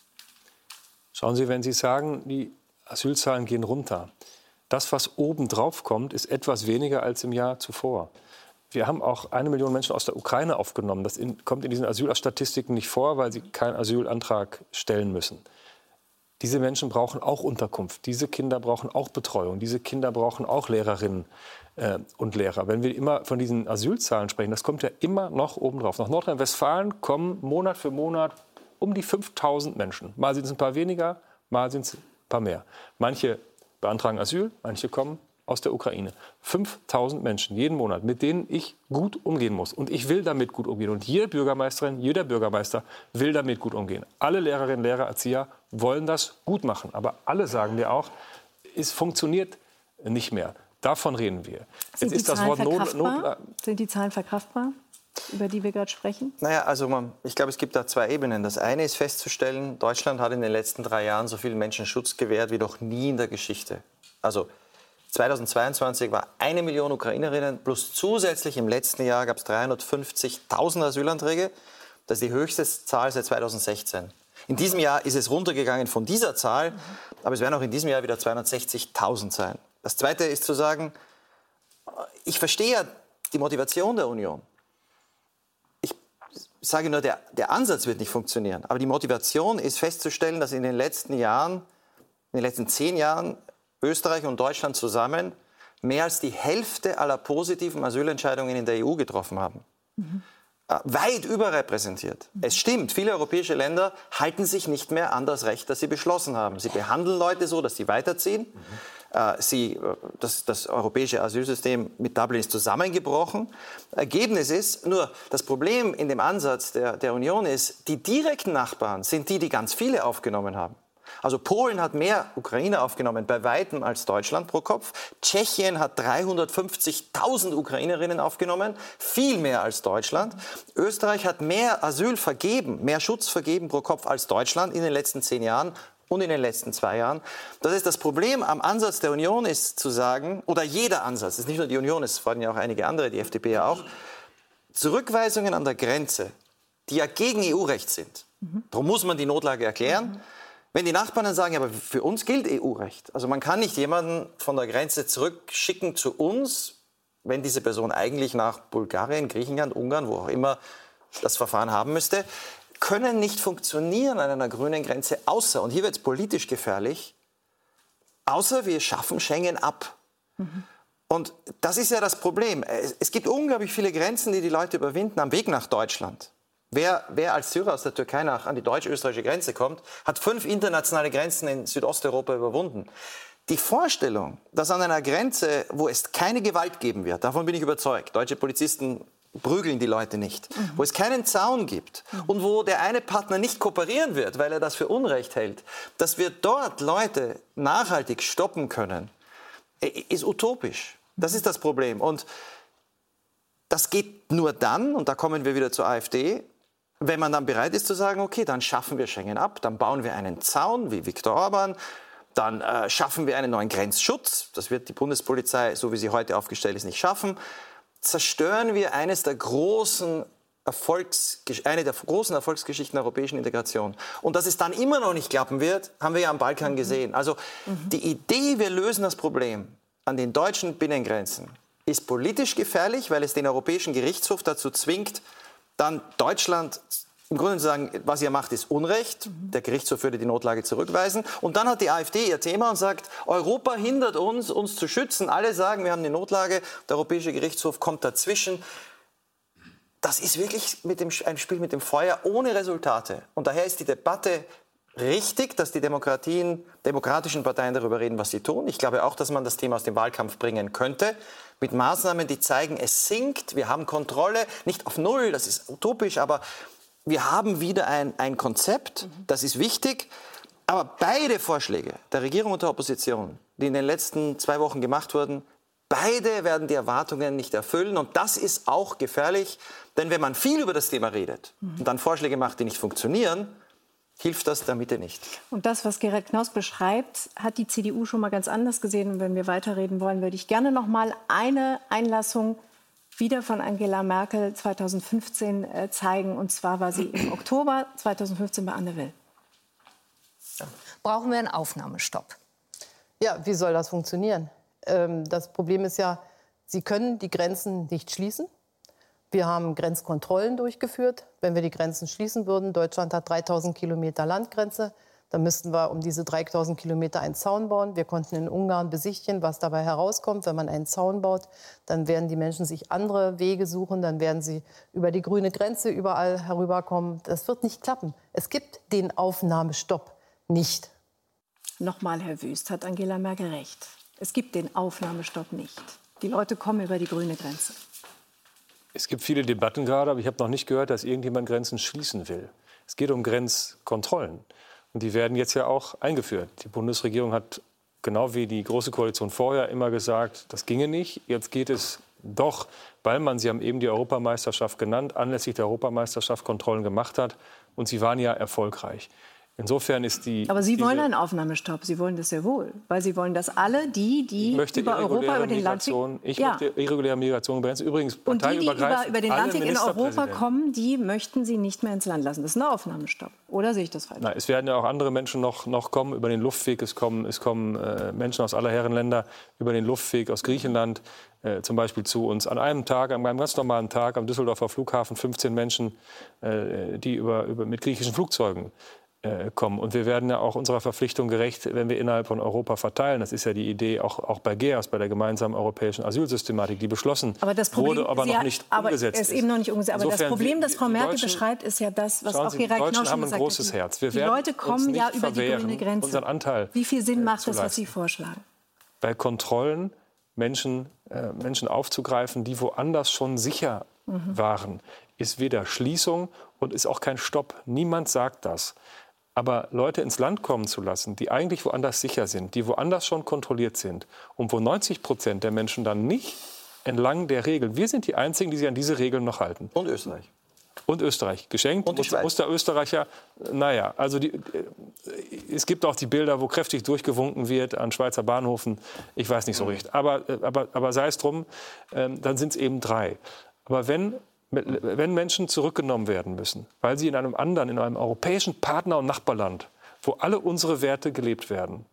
Schauen Sie, wenn Sie sagen, die Asylzahlen gehen runter. Das, was oben drauf kommt, ist etwas weniger als im Jahr zuvor. Wir haben auch eine Million Menschen aus der Ukraine aufgenommen. Das in, kommt in diesen Asylstatistiken nicht vor, weil sie keinen Asylantrag stellen müssen. Diese Menschen brauchen auch Unterkunft. Diese Kinder brauchen auch Betreuung. Diese Kinder brauchen auch Lehrerinnen äh, und Lehrer. Wenn wir immer von diesen Asylzahlen sprechen, das kommt ja immer noch oben drauf. Nach Nordrhein-Westfalen kommen Monat für Monat um die fünftausend Menschen. Mal sind es ein paar weniger, mal sind es ein paar mehr. Manche beantragen Asyl, manche kommen aus der Ukraine. fünftausend Menschen jeden Monat, mit denen ich gut umgehen muss. Und ich will damit gut umgehen. Und jede Bürgermeisterin, jeder Bürgermeister will damit gut umgehen. Alle Lehrerinnen, Lehrer, Erzieher wollen das gut machen. Aber alle sagen mir auch, es funktioniert nicht mehr. Davon reden wir. Sind, Jetzt die, ist Zahlen das Wort Not, verkraftbar? Not, Sind die Zahlen verkraftbar, über die wir gerade sprechen? Naja, also man, ich glaube, es gibt da zwei Ebenen. Das eine ist festzustellen, Deutschland hat in den letzten drei Jahren so vielen Menschen Schutz gewährt wie noch nie in der Geschichte. Also zweitausendzweiundzwanzig war eine Million Ukrainerinnen plus zusätzlich im letzten Jahr gab es dreihundertfünfzigtausend Asylanträge. Das ist die höchste Zahl seit zweitausendsechzehn. In diesem Jahr ist es runtergegangen von dieser Zahl, aber es werden auch in diesem Jahr wieder zweihundertsechzigtausend sein. Das Zweite ist zu sagen, ich verstehe ja die Motivation der Union. Ich sage nur, der, der Ansatz wird nicht funktionieren. Aber die Motivation ist festzustellen, dass in den letzten Jahren, in den letzten zehn Jahren Österreich und Deutschland zusammen mehr als die Hälfte aller positiven Asylentscheidungen in der E U getroffen haben. Mhm. Äh, weit überrepräsentiert. Mhm. Es stimmt, viele europäische Länder halten sich nicht mehr an das Recht, das sie beschlossen haben. Sie behandeln Leute so, dass sie weiterziehen. Mhm. Äh, sie, das, das europäische Asylsystem mit Dublin ist zusammengebrochen. Ergebnis ist, nur das Problem in dem Ansatz der, der Union ist, die direkten Nachbarn sind die, die ganz viele aufgenommen haben. Also Polen hat mehr Ukrainer aufgenommen, bei weitem als Deutschland pro Kopf. Tschechien hat dreihundertfünfzigtausend Ukrainerinnen aufgenommen, viel mehr als Deutschland. Österreich hat mehr Asyl vergeben, mehr Schutz vergeben pro Kopf als Deutschland in den letzten zehn Jahren und in den letzten zwei Jahren. Das ist das Problem am Ansatz der Union ist zu sagen, oder jeder Ansatz, es ist nicht nur die Union, es fordern ja auch einige andere, die F D P ja auch, Zurückweisungen an der Grenze, die ja gegen E U-Recht sind. Mhm. Darum muss man die Notlage erklären. Mhm. Wenn die Nachbarn dann sagen, ja, aber für uns gilt E U-Recht. Also man kann nicht jemanden von der Grenze zurückschicken zu uns, wenn diese Person eigentlich nach Bulgarien, Griechenland, Ungarn, wo auch immer das Verfahren haben müsste, können nicht funktionieren an einer grünen Grenze, außer, und hier wird es politisch gefährlich, außer wir schaffen Schengen ab. Mhm. Und das ist ja das Problem. Es, es gibt unglaublich viele Grenzen, die die Leute überwinden am Weg nach Deutschland. Wer, wer als Syrer aus der Türkei nach, an die deutsch-österreichische Grenze kommt, hat fünf internationale Grenzen in Südosteuropa überwunden. Die Vorstellung, dass an einer Grenze, wo es keine Gewalt geben wird, davon bin ich überzeugt, deutsche Polizisten prügeln die Leute nicht, mhm. wo es keinen Zaun gibt mhm. und wo der eine Partner nicht kooperieren wird, weil er das für Unrecht hält, dass wir dort Leute nachhaltig stoppen können, ist utopisch. Das ist das Problem. Und das geht nur dann, und da kommen wir wieder zur AfD, wenn man dann bereit ist zu sagen, okay, dann schaffen wir Schengen ab, dann bauen wir einen Zaun wie Viktor Orban, dann äh, schaffen wir einen neuen Grenzschutz, das wird die Bundespolizei, so wie sie heute aufgestellt ist, nicht schaffen, zerstören wir eines der großen Erfolgs, eine der großen Erfolgsgeschichten der europäischen Integration. Und dass es dann immer noch nicht klappen wird, haben wir ja am Balkan gesehen. Also mhm. die Idee, wir lösen das Problem an den deutschen Binnengrenzen, ist politisch gefährlich, weil es den Europäischen Gerichtshof dazu zwingt, dann Deutschland im Grunde zu sagen, was ihr macht, ist Unrecht. Mhm. Der Gerichtshof würde die Notlage zurückweisen. Und dann hat die AfD ihr Thema und sagt, Europa hindert uns, uns zu schützen. Alle sagen, wir haben eine Notlage. Der Europäische Gerichtshof kommt dazwischen. Das ist wirklich mit dem, ein Spiel mit dem Feuer ohne Resultate. Und daher ist die Debatte richtig, dass die Demokratien, demokratischen Parteien darüber reden, was sie tun. Ich glaube auch, dass man das Thema aus dem Wahlkampf bringen könnte. Mit Maßnahmen, die zeigen, es sinkt, wir haben Kontrolle, nicht auf Null, das ist utopisch, aber wir haben wieder ein, ein Konzept, das ist wichtig. Aber beide Vorschläge der Regierung und der Opposition, die in den letzten zwei Wochen gemacht wurden, Beide werden die Erwartungen nicht erfüllen. Und das ist auch gefährlich, denn wenn man viel über das Thema redet mhm. und dann Vorschläge macht, die nicht funktionieren, hilft das der Mitte nicht. Und das, was Gerald Knaus beschreibt, hat die C D U schon mal ganz anders gesehen. Und wenn wir weiterreden wollen, würde ich gerne noch mal eine Einlassung wieder von Angela Merkel zweitausendfünfzehn äh, zeigen. Und zwar war sie im Oktober zweitausendfünfzehn bei Anne Will. Brauchen wir einen Aufnahmestopp? Ja, wie soll das funktionieren? Ähm, das Problem ist ja, Sie können die Grenzen nicht schließen. Wir haben Grenzkontrollen durchgeführt. Wenn wir die Grenzen schließen würden, Deutschland hat dreitausend Kilometer Landgrenze, dann müssten wir um diese dreitausend Kilometer einen Zaun bauen. Wir konnten in Ungarn besichtigen, was dabei herauskommt. Wenn man einen Zaun baut, dann werden die Menschen sich andere Wege suchen. Dann werden sie über die grüne Grenze überall herüberkommen. Das wird nicht klappen. Es gibt den Aufnahmestopp nicht. Nochmal, Herr Wüst, hat Angela Merkel recht. Es gibt den Aufnahmestopp nicht. Die Leute kommen über die grüne Grenze. Es gibt viele Debatten gerade, aber ich habe noch nicht gehört, dass irgendjemand Grenzen schließen will. Es geht um Grenzkontrollen. Und die werden jetzt ja auch eingeführt. Die Bundesregierung hat, genau wie die Große Koalition vorher, immer gesagt, das ginge nicht. Jetzt geht es doch, weil man, Sie haben eben die Europameisterschaft genannt, anlässlich der Europameisterschaft Kontrollen gemacht hat. Und sie waren ja erfolgreich. Insofern ist die... Aber Sie diese, wollen einen Aufnahmestopp. Sie wollen das sehr wohl. Weil Sie wollen, dass alle die, die über Europa, über den Landweg... Ich ja. möchte irreguläre Migration begrenzen. Übrigens, und die, die über, über den Landweg in Europa kommen, kommen, die möchten Sie nicht mehr ins Land lassen. Das ist ein Aufnahmestopp. Oder sehe ich das falsch? Nein, es werden ja auch andere Menschen noch, noch kommen über den Luftweg. Es kommen, es kommen äh, Menschen aus aller Herren Länder über den Luftweg aus Griechenland äh, zum Beispiel zu uns. An einem Tag, an einem ganz normalen Tag am Düsseldorfer Flughafen fünfzehn Menschen, äh, die über, über, mit griechischen Flugzeugen kommen. Und wir werden ja auch unserer Verpflichtung gerecht, wenn wir innerhalb von Europa verteilen. Das ist ja die Idee auch, auch bei GEAS, bei der gemeinsamen europäischen Asylsystematik, die beschlossen aber das Problem, wurde, aber Sie noch hat, nicht aber umgesetzt ist. Eben noch nicht umgesetzt. Aber Insofern, das Problem, das Frau Merkel Deutschen, beschreibt, ist ja das, was auch Sie, Gerald Deutschen Knaus schon haben ein gesagt großes hat. Herz. Wir die Leute kommen ja über die grüne Grenze. Unseren Anteil, Wie viel Sinn macht äh, das, was Sie vorschlagen? Bei Kontrollen Menschen, äh, Menschen aufzugreifen, die woanders schon sicher mhm. waren, ist weder Schließung und ist auch kein Stopp. Niemand sagt das. Aber Leute ins Land kommen zu lassen, die eigentlich woanders sicher sind, die woanders schon kontrolliert sind und wo neunzig Prozent der Menschen dann nicht entlang der Regeln, wir sind die Einzigen, die sich an diese Regeln noch halten. Und Österreich. Und Österreich. Geschenkt und die muss, muss der Österreicher, naja, also die, es gibt auch die Bilder, wo kräftig durchgewunken wird an Schweizer Bahnhöfen. Ich weiß nicht so recht. Aber, aber, aber sei es drum, dann sind es eben drei. Aber wenn Wenn Menschen zurückgenommen werden müssen, weil sie in einem anderen, in einem europäischen Partner- und Nachbarland, wo alle unsere Werte gelebt werden,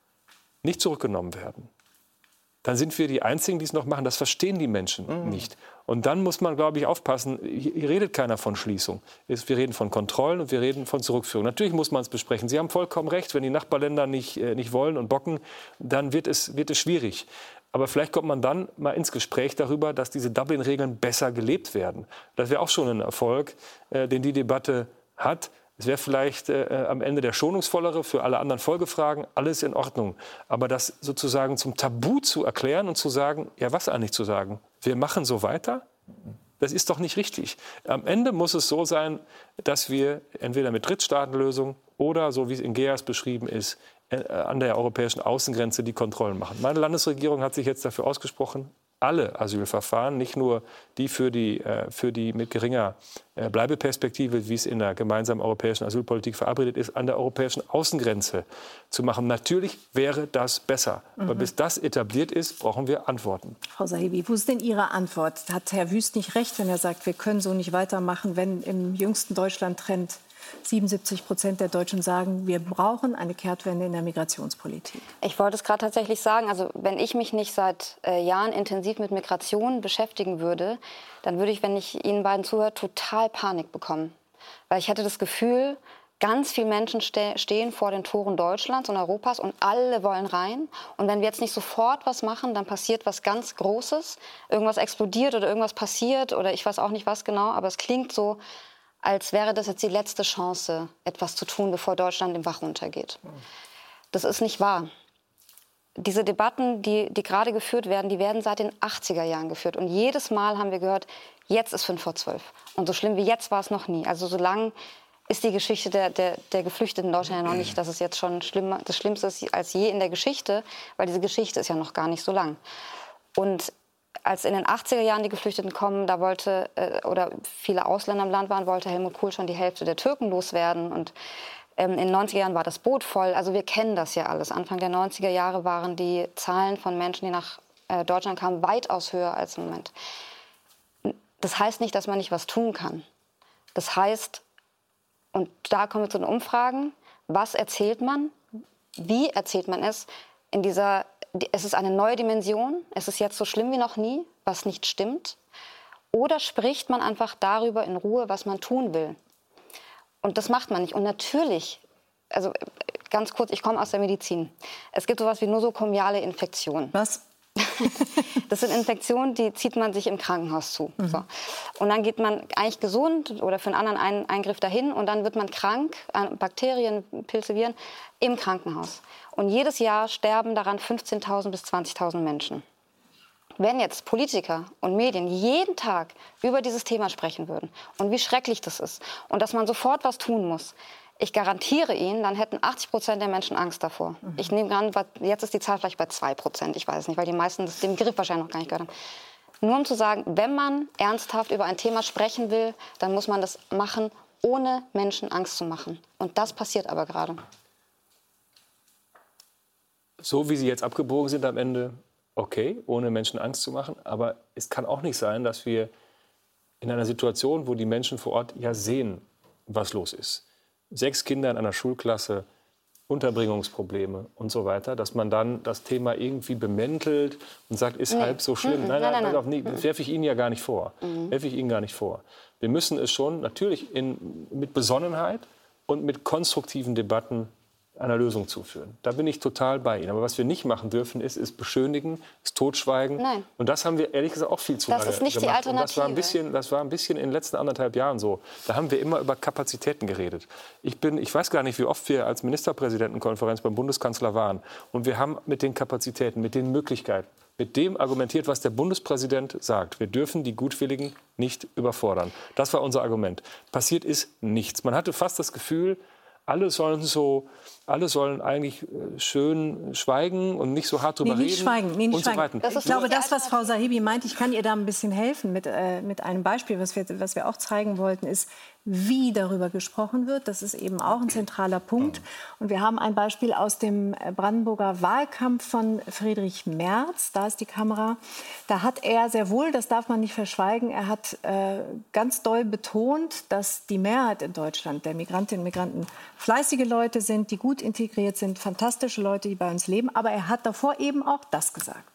nicht zurückgenommen werden, dann sind wir die Einzigen, die es noch machen. Das verstehen die Menschen mhm. nicht. Und dann muss man, glaube ich, aufpassen. Hier redet keiner von Schließung. Wir reden von Kontrollen und wir reden von Zurückführung. Natürlich muss man es besprechen. Sie haben vollkommen recht. Wenn die Nachbarländer nicht, nicht wollen und bocken, dann wird es, wird es schwierig. Aber vielleicht kommt man dann mal ins Gespräch darüber, dass diese Dublin-Regeln besser gelebt werden. Das wäre auch schon ein Erfolg, äh, den die Debatte hat. Es wäre vielleicht äh, am Ende der schonungsvollere für alle anderen Folgefragen. Alles in Ordnung. Aber das sozusagen zum Tabu zu erklären und zu sagen, ja, was eigentlich zu sagen? Wir machen so weiter? Das ist doch nicht richtig. Am Ende muss es so sein, dass wir entweder mit Drittstaatenlösung oder, so wie es in GEAS beschrieben ist, an der europäischen Außengrenze die Kontrollen machen. Meine Landesregierung hat sich jetzt dafür ausgesprochen, alle Asylverfahren, nicht nur die für die, für die mit geringer Bleibeperspektive, wie es in der gemeinsamen europäischen Asylpolitik verabredet ist, an der europäischen Außengrenze zu machen. Natürlich wäre das besser. Mhm. Aber bis das etabliert ist, brauchen wir Antworten. Frau Sahibi, wo ist denn Ihre Antwort? Hat Herr Wüst nicht recht, wenn er sagt, wir können so nicht weitermachen, wenn im jüngsten Deutschland-Trend siebenundsiebzig Prozent der Deutschen sagen, wir brauchen eine Kehrtwende in der Migrationspolitik? Ich wollte es gerade tatsächlich sagen, also wenn ich mich nicht seit äh, Jahren intensiv mit Migration beschäftigen würde, dann würde ich, wenn ich Ihnen beiden zuhöre, total Panik bekommen. Weil ich hatte das Gefühl, ganz viele Menschen ste- stehen vor den Toren Deutschlands und Europas und alle wollen rein. Und wenn wir jetzt nicht sofort was machen, dann passiert was ganz Großes. Irgendwas explodiert oder irgendwas passiert oder ich weiß auch nicht was genau, aber es klingt so, als wäre das jetzt die letzte Chance, etwas zu tun, bevor Deutschland im Bach runtergeht. Das ist nicht wahr. Diese Debatten, die, die gerade geführt werden, die werden seit den achtziger Jahren geführt. Und jedes Mal haben wir gehört, jetzt ist fünf vor zwölf. Und so schlimm wie jetzt war es noch nie. Also so lang ist die Geschichte der, der, der Geflüchteten in Deutschland ja noch nicht, dass es jetzt schon schlimmer, das Schlimmste ist als je in der Geschichte, weil diese Geschichte ist ja noch gar nicht so lang. Und als in den achtziger Jahren die Geflüchteten kommen, da wollte, äh, oder viele Ausländer im Land waren, wollte Helmut Kohl schon die Hälfte der Türken loswerden. Und ähm, in den neunziger Jahren war das Boot voll. Also wir kennen das ja alles. Anfang der neunziger Jahre waren die Zahlen von Menschen, die nach äh, Deutschland kamen, weitaus höher als im Moment. Das heißt nicht, dass man nicht was tun kann. Das heißt, und da kommen wir zu den Umfragen, was erzählt man, wie erzählt man es in dieser, es ist eine neue Dimension, es ist jetzt so schlimm wie noch nie, was nicht stimmt, oder spricht man einfach darüber in Ruhe, was man tun will. Und das macht man nicht. Und natürlich, also ganz kurz, ich komme aus der Medizin, es gibt sowas wie nosokomiale Infektionen. Was? Das sind Infektionen, die zieht man sich im Krankenhaus zu. Mhm. So. Und dann geht man eigentlich gesund oder für einen anderen ein Eingriff dahin und dann wird man krank an Bakterien, Pilze, Viren im Krankenhaus. Und jedes Jahr sterben daran fünfzehntausend bis zwanzigtausend Menschen. Wenn jetzt Politiker und Medien jeden Tag über dieses Thema sprechen würden und wie schrecklich das ist und dass man sofort was tun muss, ich garantiere Ihnen, dann hätten achtzig Prozent der Menschen Angst davor. Mhm. Ich nehme an, jetzt ist die Zahl vielleicht bei zwei Prozent, ich weiß es nicht, weil die meisten das, den Begriff wahrscheinlich noch gar nicht gehört haben. Nur um zu sagen, wenn man ernsthaft über ein Thema sprechen will, dann muss man das machen, ohne Menschen Angst zu machen. Und das passiert aber gerade. So wie Sie jetzt abgebogen sind am Ende, okay, ohne Menschen Angst zu machen. Aber es kann auch nicht sein, dass wir in einer Situation, wo die Menschen vor Ort ja sehen, was los ist, sechs Kinder in einer Schulklasse, Unterbringungsprobleme und so weiter, dass man dann das Thema irgendwie bemäntelt und sagt, ist nee. halb so schlimm. Mhm. Nein, nein, nein, nein. Auf, nee, mhm. das werfe ich Ihnen ja gar nicht vor. Mhm. Werfe ich Ihnen gar nicht vor. Wir müssen es schon natürlich in, mit Besonnenheit und mit konstruktiven Debatten einer Lösung zuführen. Da bin ich total bei Ihnen. Aber was wir nicht machen dürfen, ist, ist beschönigen, ist totschweigen. Nein. Und das haben wir ehrlich gesagt auch viel zu das lange ist nicht gemacht. Die Alternative. Und das war ein bisschen, das war ein bisschen in den letzten anderthalb Jahren so. Da haben wir immer über Kapazitäten geredet. Ich bin, ich weiß gar nicht, wie oft wir als Ministerpräsidentenkonferenz beim Bundeskanzler waren. Und wir haben mit den Kapazitäten, mit den Möglichkeiten, mit dem argumentiert, was der Bundespräsident sagt. Wir dürfen die Gutwilligen nicht überfordern. Das war unser Argument. Passiert ist nichts. Man hatte fast das Gefühl, alle sollen so, alle sollen eigentlich schön schweigen und nicht so hart drüber nee, nicht reden. Schweigen, nee, nicht und so schweigen. weiter. Ich glaube, das, was Frau Sahibi meint, ich kann ihr da ein bisschen helfen mit, äh, mit einem Beispiel, was wir, was wir auch zeigen wollten, ist, wie darüber gesprochen wird. Das ist eben auch ein zentraler Punkt. Und wir haben ein Beispiel aus dem Brandenburger Wahlkampf von Friedrich Merz. Da ist die Kamera. Da hat er sehr wohl, das darf man nicht verschweigen, er hat äh, ganz doll betont, dass die Mehrheit in Deutschland der Migrantinnen und Migranten fleißige Leute sind, die gut integriert sind, fantastische Leute, die bei uns leben. Aber er hat davor eben auch das gesagt.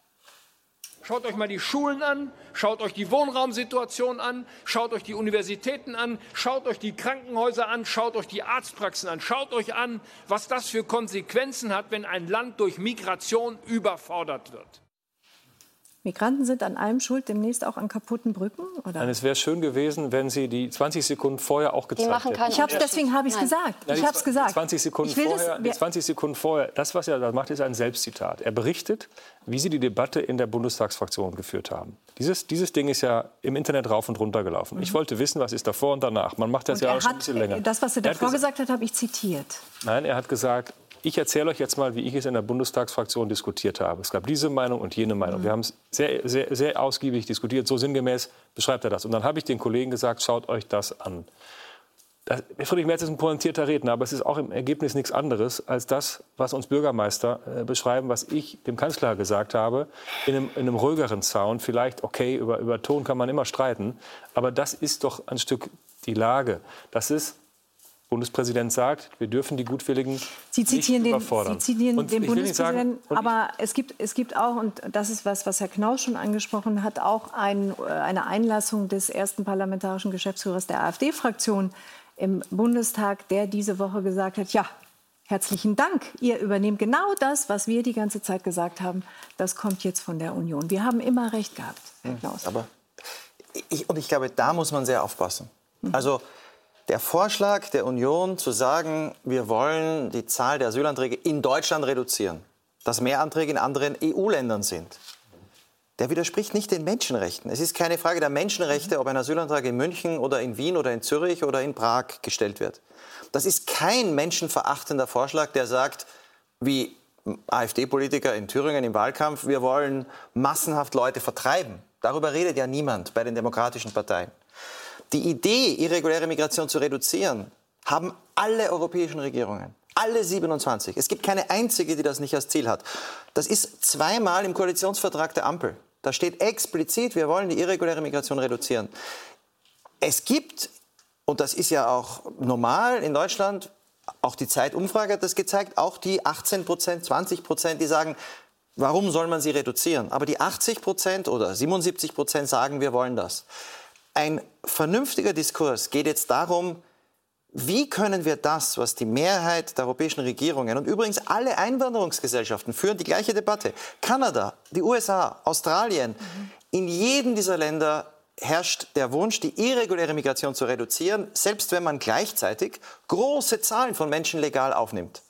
Schaut euch mal die Schulen an, schaut euch die Wohnraumsituation an, schaut euch die Universitäten an, schaut euch die Krankenhäuser an, schaut euch die Arztpraxen an, schaut euch an, was das für Konsequenzen hat, wenn ein Land durch Migration überfordert wird. Migranten sind an allem schuld, demnächst auch an kaputten Brücken? Oder? Nein, es wäre schön gewesen, wenn Sie die zwanzig Sekunden vorher auch gezeigt machen hätten. Ich hab's, deswegen habe ich es gesagt. Ja, ich habe es gesagt. zwanzig Sekunden, vorher, das, die zwanzig Sekunden vorher, das, was er da macht, ist ein Selbstzitat. Er berichtet, wie Sie die Debatte in der Bundestagsfraktion geführt haben. Dieses, dieses Ding ist ja im Internet rauf und runter gelaufen. Mhm. Ich wollte wissen, was ist davor und danach. Man macht das und ja auch schon ein bisschen länger. Das, was er davor gesagt hat, habe ich zitiert. Nein, er hat gesagt, ich erzähle euch jetzt mal, wie ich es in der Bundestagsfraktion diskutiert habe. Es gab diese Meinung und jene Meinung. Mhm. Wir haben es sehr, sehr, sehr ausgiebig diskutiert. So sinngemäß beschreibt er das. Und dann habe ich den Kollegen gesagt, schaut euch das an. Das, Friedrich Merz ist ein pointierter Redner, aber es ist auch im Ergebnis nichts anderes als das, was uns Bürgermeister äh, beschreiben, was ich dem Kanzler gesagt habe, in einem, in einem ruhigeren Sound. Vielleicht, okay, über, über Ton kann man immer streiten, aber das ist doch ein Stück die Lage. Das ist... Bundespräsident sagt, wir dürfen die Gutwilligen Sie zitieren nicht den, überfordern. Sie zitieren und den sagen, Bundespräsidenten, aber es gibt, es gibt auch, und das ist was, was Herr Knaus schon angesprochen hat, auch ein, eine Einlassung des ersten parlamentarischen Geschäftsführers der AfD-Fraktion im Bundestag, der diese Woche gesagt hat, ja, herzlichen Dank, ihr übernehmt genau das, was wir die ganze Zeit gesagt haben, das kommt jetzt von der Union. Wir haben immer recht gehabt, Herr Knaus. Aber ich, und ich glaube, da muss man sehr aufpassen. Mhm. Also der Vorschlag der Union zu sagen, wir wollen die Zahl der Asylanträge in Deutschland reduzieren, dass mehr Anträge in anderen E U-Ländern sind, der widerspricht nicht den Menschenrechten. Es ist keine Frage der Menschenrechte, ob ein Asylantrag in München oder in Wien oder in Zürich oder in Prag gestellt wird. Das ist kein menschenverachtender Vorschlag, der sagt, wie AfD-Politiker in Thüringen im Wahlkampf, wir wollen massenhaft Leute vertreiben. Darüber redet ja niemand bei den demokratischen Parteien. Die Idee, irreguläre Migration zu reduzieren, haben alle europäischen Regierungen. Alle siebenundzwanzig. Es gibt keine einzige, die das nicht als Ziel hat. Das ist zweimal im Koalitionsvertrag der Ampel. Da steht explizit, wir wollen die irreguläre Migration reduzieren. Es gibt, und das ist ja auch normal in Deutschland, auch die Zeitumfrage hat das gezeigt, auch die achtzehn Prozent, zwanzig Prozent, die sagen, warum soll man sie reduzieren? Aber die achtzig Prozent oder siebenundsiebzig Prozent sagen, wir wollen das. Ein vernünftiger Diskurs geht jetzt darum, wie können wir das, was die Mehrheit der europäischen Regierungen und übrigens alle Einwanderungsgesellschaften führen die gleiche Debatte. Kanada, die U S A, Australien, mhm. in jedem dieser Länder herrscht der Wunsch, die irreguläre Migration zu reduzieren, selbst wenn man gleichzeitig große Zahlen von Menschen legal aufnimmt.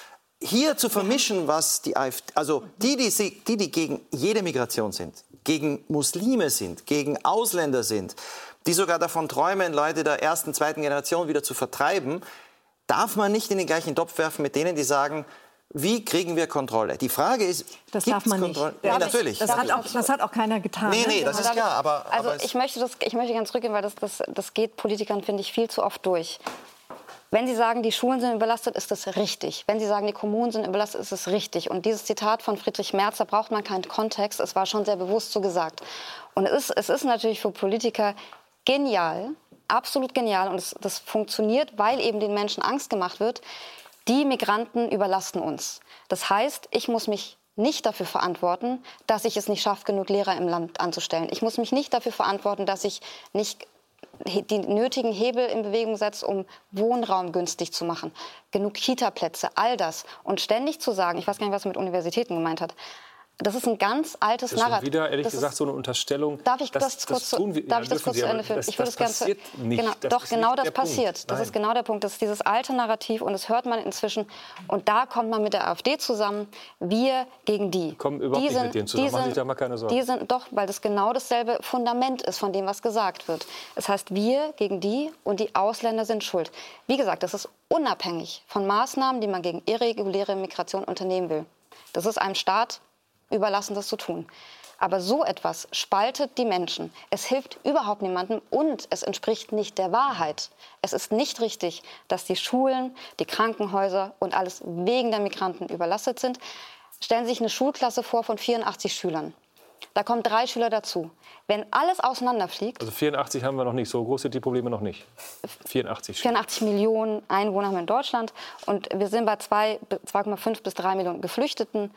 Hier zu vermischen, was die AfD, also die, die, die, die gegen jede Migration sind, gegen Muslime sind, gegen Ausländer sind, die sogar davon träumen, Leute der ersten, zweiten Generation wieder zu vertreiben, darf man nicht in den gleichen Topf werfen mit denen, die sagen, wie kriegen wir Kontrolle? Die Frage ist, das darf man nicht. Ja, natürlich. Das hat, auch, das hat auch keiner getan. Nee, nee, das ist klar. Aber, also aber ich, möchte das, ich möchte gerne zurückgehen, weil das, das, das geht Politikern, finde ich, viel zu oft durch. Wenn Sie sagen, die Schulen sind überlastet, ist das richtig. Wenn Sie sagen, die Kommunen sind überlastet, ist es richtig. Und dieses Zitat von Friedrich Merz, da braucht man keinen Kontext. Es war schon sehr bewusst so gesagt. Und es ist, es ist natürlich für Politiker genial, absolut genial. Und es, das funktioniert, weil eben den Menschen Angst gemacht wird. Die Migranten überlasten uns. Das heißt, ich muss mich nicht dafür verantworten, dass ich es nicht schaffe, genug Lehrer im Land anzustellen. Ich muss mich nicht dafür verantworten, dass ich nicht die nötigen Hebel in Bewegung setzt, um Wohnraum günstig zu machen. Genug Kita-Plätze, all das. Und ständig zu sagen, ich weiß gar nicht, was er mit Universitäten gemeint hat, das ist ein ganz altes das ist Narrativ. wieder, ehrlich das gesagt, so eine Unterstellung. Darf ich das, das kurz, das wir, darf ich das kurz zu Ende führen? Ich würde es gerne. Genau, das doch, genau das passiert. Punkt. Das ist genau der Punkt. Das ist dieses alte Narrativ und das hört man inzwischen. Und da kommt man mit der AfD zusammen. Wir gegen die. Kommen überhaupt die nicht sind, mit denen zusammen. Die sind, Machen sich da mal keine Sorgen. Die sind doch, weil das genau dasselbe Fundament ist von dem, was gesagt wird. Das heißt, wir gegen die und die Ausländer sind schuld. Wie gesagt, das ist unabhängig von Maßnahmen, die man gegen irreguläre Migration unternehmen will. Das ist einem Staat überlassen, das zu tun. Aber so etwas spaltet die Menschen. Es hilft überhaupt niemandem und es entspricht nicht der Wahrheit. Es ist nicht richtig, dass die Schulen, die Krankenhäuser und alles wegen der Migranten überlastet sind. Stellen Sie sich eine Schulklasse vor von vierundachtzig Schülern. Da kommen drei Schüler dazu. Wenn alles auseinanderfliegt... Also vierundachtzig haben wir noch nicht. So groß sind die Probleme noch nicht. vierundachtzig. vierundachtzig Millionen Einwohner haben wir in Deutschland. Und wir sind bei zwei Komma fünf bis drei Millionen Geflüchteten.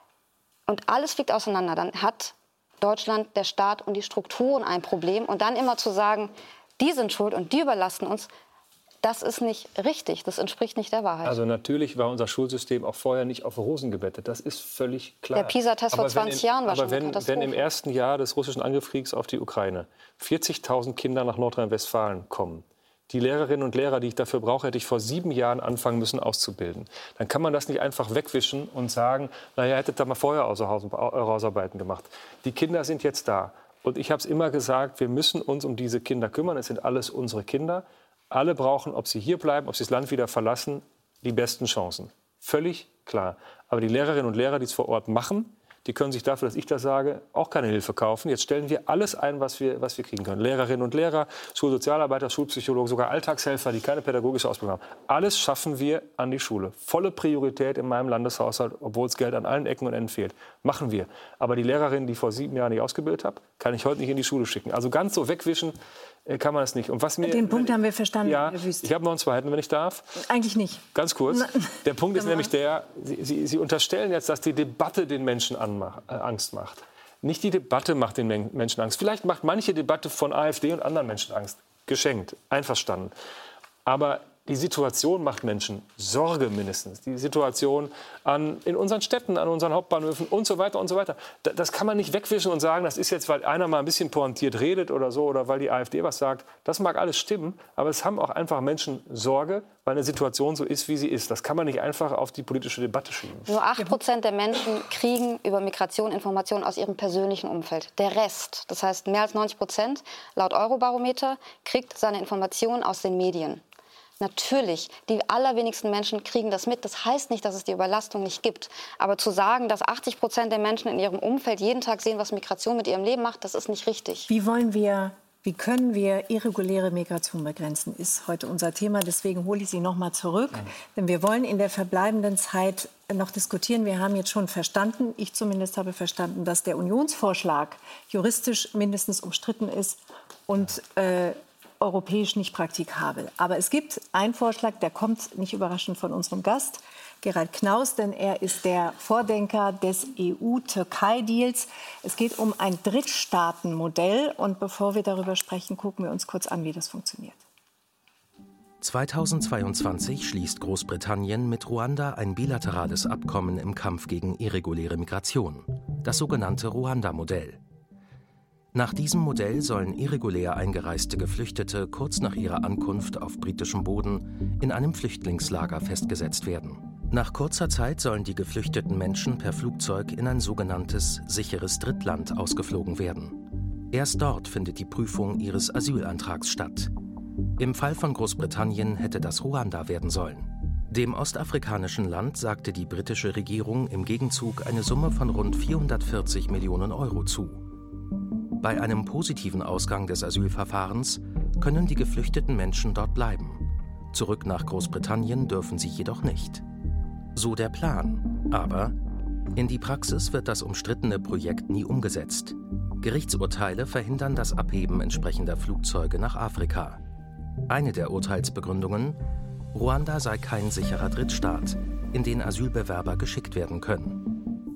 Und alles fliegt auseinander. Dann hat Deutschland, der Staat und die Strukturen ein Problem. Und dann immer zu sagen, die sind schuld und die überlasten uns, das ist nicht richtig. Das entspricht nicht der Wahrheit. Also natürlich war unser Schulsystem auch vorher nicht auf Rosen gebettet. Das ist völlig klar. Der PISA-Test vor zwanzig Jahren war schon eine Katastrophe. Aber wenn im ersten Jahr des russischen Angriffskriegs auf die Ukraine vierzigtausend Kinder nach Nordrhein-Westfalen kommen, die Lehrerinnen und Lehrer, die ich dafür brauche, hätte ich vor sieben Jahren anfangen müssen auszubilden. Dann kann man das nicht einfach wegwischen und sagen, naja, hättet ihr mal vorher eure Hausarbeiten gemacht. Die Kinder sind jetzt da. Und ich habe es immer gesagt, wir müssen uns um diese Kinder kümmern. Es sind alles unsere Kinder. Alle brauchen, ob sie hier bleiben, ob sie das Land wieder verlassen, die besten Chancen. Völlig klar. Aber die Lehrerinnen und Lehrer, die es vor Ort machen, die können sich dafür, dass ich das sage, auch keine Hilfe kaufen. Jetzt stellen wir alles ein, was wir, was wir kriegen können. Lehrerinnen und Lehrer, Schulsozialarbeiter, Schulpsychologen, sogar Alltagshelfer, die keine pädagogische Ausbildung haben. Alles schaffen wir an die Schule. Volle Priorität in meinem Landeshaushalt, obwohl es Geld an allen Ecken und Enden fehlt. Machen wir. Aber die Lehrerin, die ich vor sieben Jahren nicht ausgebildet habe, kann ich heute nicht in die Schule schicken. Also ganz so wegwischen kann man es nicht. Und was mir, Den Punkt haben wir verstanden, ja, Herr Wüst. Ich habe noch einen zweiten, wenn ich darf. Eigentlich nicht. Ganz kurz. Na, der Punkt ist nämlich der, Sie, Sie, Sie unterstellen jetzt, dass die Debatte den Menschen anmach, äh, Angst macht. Nicht die Debatte macht den Men- Menschen Angst. Vielleicht macht manche Debatte von AfD und anderen Menschen Angst. Geschenkt, einverstanden. Aber die Situation macht Menschen Sorge mindestens. Die Situation an, in unseren Städten, an unseren Hauptbahnhöfen und so weiter und so weiter. Das kann man nicht wegwischen und sagen, das ist jetzt, weil einer mal ein bisschen pointiert redet oder so oder weil die AfD was sagt. Das mag alles stimmen, aber es haben auch einfach Menschen Sorge, weil eine Situation so ist, wie sie ist. Das kann man nicht einfach auf die politische Debatte schieben. Nur acht Prozent der Menschen kriegen über Migration Informationen aus ihrem persönlichen Umfeld. Der Rest, das heißt mehr als neunzig Prozent, laut Eurobarometer, kriegt seine Informationen aus den Medien. Natürlich, die allerwenigsten Menschen kriegen das mit. Das heißt nicht, dass es die Überlastung nicht gibt. Aber zu sagen, dass achtzig Prozent der Menschen in ihrem Umfeld jeden Tag sehen, was Migration mit ihrem Leben macht, das ist nicht richtig. Wie wollen wir, wie können wir irreguläre Migration begrenzen, ist heute unser Thema. Deswegen hole ich Sie noch mal zurück. Ja. Denn wir wollen in der verbleibenden Zeit noch diskutieren. Wir haben jetzt schon verstanden, ich zumindest habe verstanden, dass der Unionsvorschlag juristisch mindestens umstritten ist und äh, europäisch nicht praktikabel. Aber es gibt einen Vorschlag, der kommt nicht überraschend von unserem Gast, Gerald Knaus, denn er ist der Vordenker des E U-Türkei-Deals. Es geht um ein Drittstaatenmodell. Und bevor wir darüber sprechen, gucken wir uns kurz an, wie das funktioniert. zweitausendzweiundzwanzig schließt Großbritannien mit Ruanda ein bilaterales Abkommen im Kampf gegen irreguläre Migration, das sogenannte Ruanda-Modell. Nach diesem Modell sollen irregulär eingereiste Geflüchtete kurz nach ihrer Ankunft auf britischem Boden in einem Flüchtlingslager festgesetzt werden. Nach kurzer Zeit sollen die geflüchteten Menschen per Flugzeug in ein sogenanntes sicheres Drittland ausgeflogen werden. Erst dort findet die Prüfung ihres Asylantrags statt. Im Fall von Großbritannien hätte das Ruanda werden sollen. Dem ostafrikanischen Land sagte die britische Regierung im Gegenzug eine Summe von rund vierhundertvierzig Millionen Euro zu. Bei einem positiven Ausgang des Asylverfahrens können die geflüchteten Menschen dort bleiben. Zurück nach Großbritannien dürfen sie jedoch nicht. So der Plan. Aber in die Praxis wird das umstrittene Projekt nie umgesetzt. Gerichtsurteile verhindern das Abheben entsprechender Flugzeuge nach Afrika. Eine der Urteilsbegründungen: Ruanda sei kein sicherer Drittstaat, in den Asylbewerber geschickt werden können.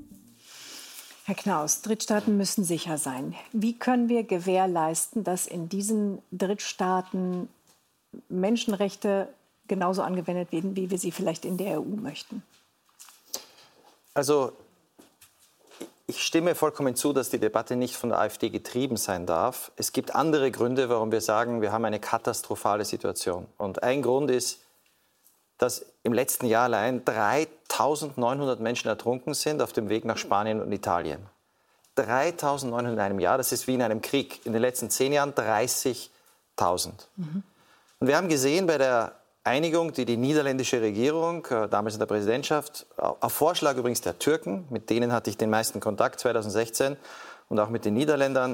Herr Knaus, Drittstaaten müssen sicher sein. Wie können wir gewährleisten, dass in diesen Drittstaaten Menschenrechte genauso angewendet werden, wie wir sie vielleicht in der E U möchten? Also ich stimme vollkommen zu, dass die Debatte nicht von der AfD getrieben sein darf. Es gibt andere Gründe, warum wir sagen, wir haben eine katastrophale Situation. Und ein Grund ist, dass im letzten Jahr allein dreitausendneunhundert Menschen ertrunken sind auf dem Weg nach Spanien und Italien. dreitausendneunhundert in einem Jahr, das ist wie in einem Krieg. In den letzten zehn Jahren dreißigtausend. Mhm. Und wir haben gesehen bei der Einigung, die die niederländische Regierung, damals in der Präsidentschaft, auf Vorschlag übrigens der Türken, mit denen hatte ich den meisten Kontakt zweitausendsechzehn und auch mit den Niederländern,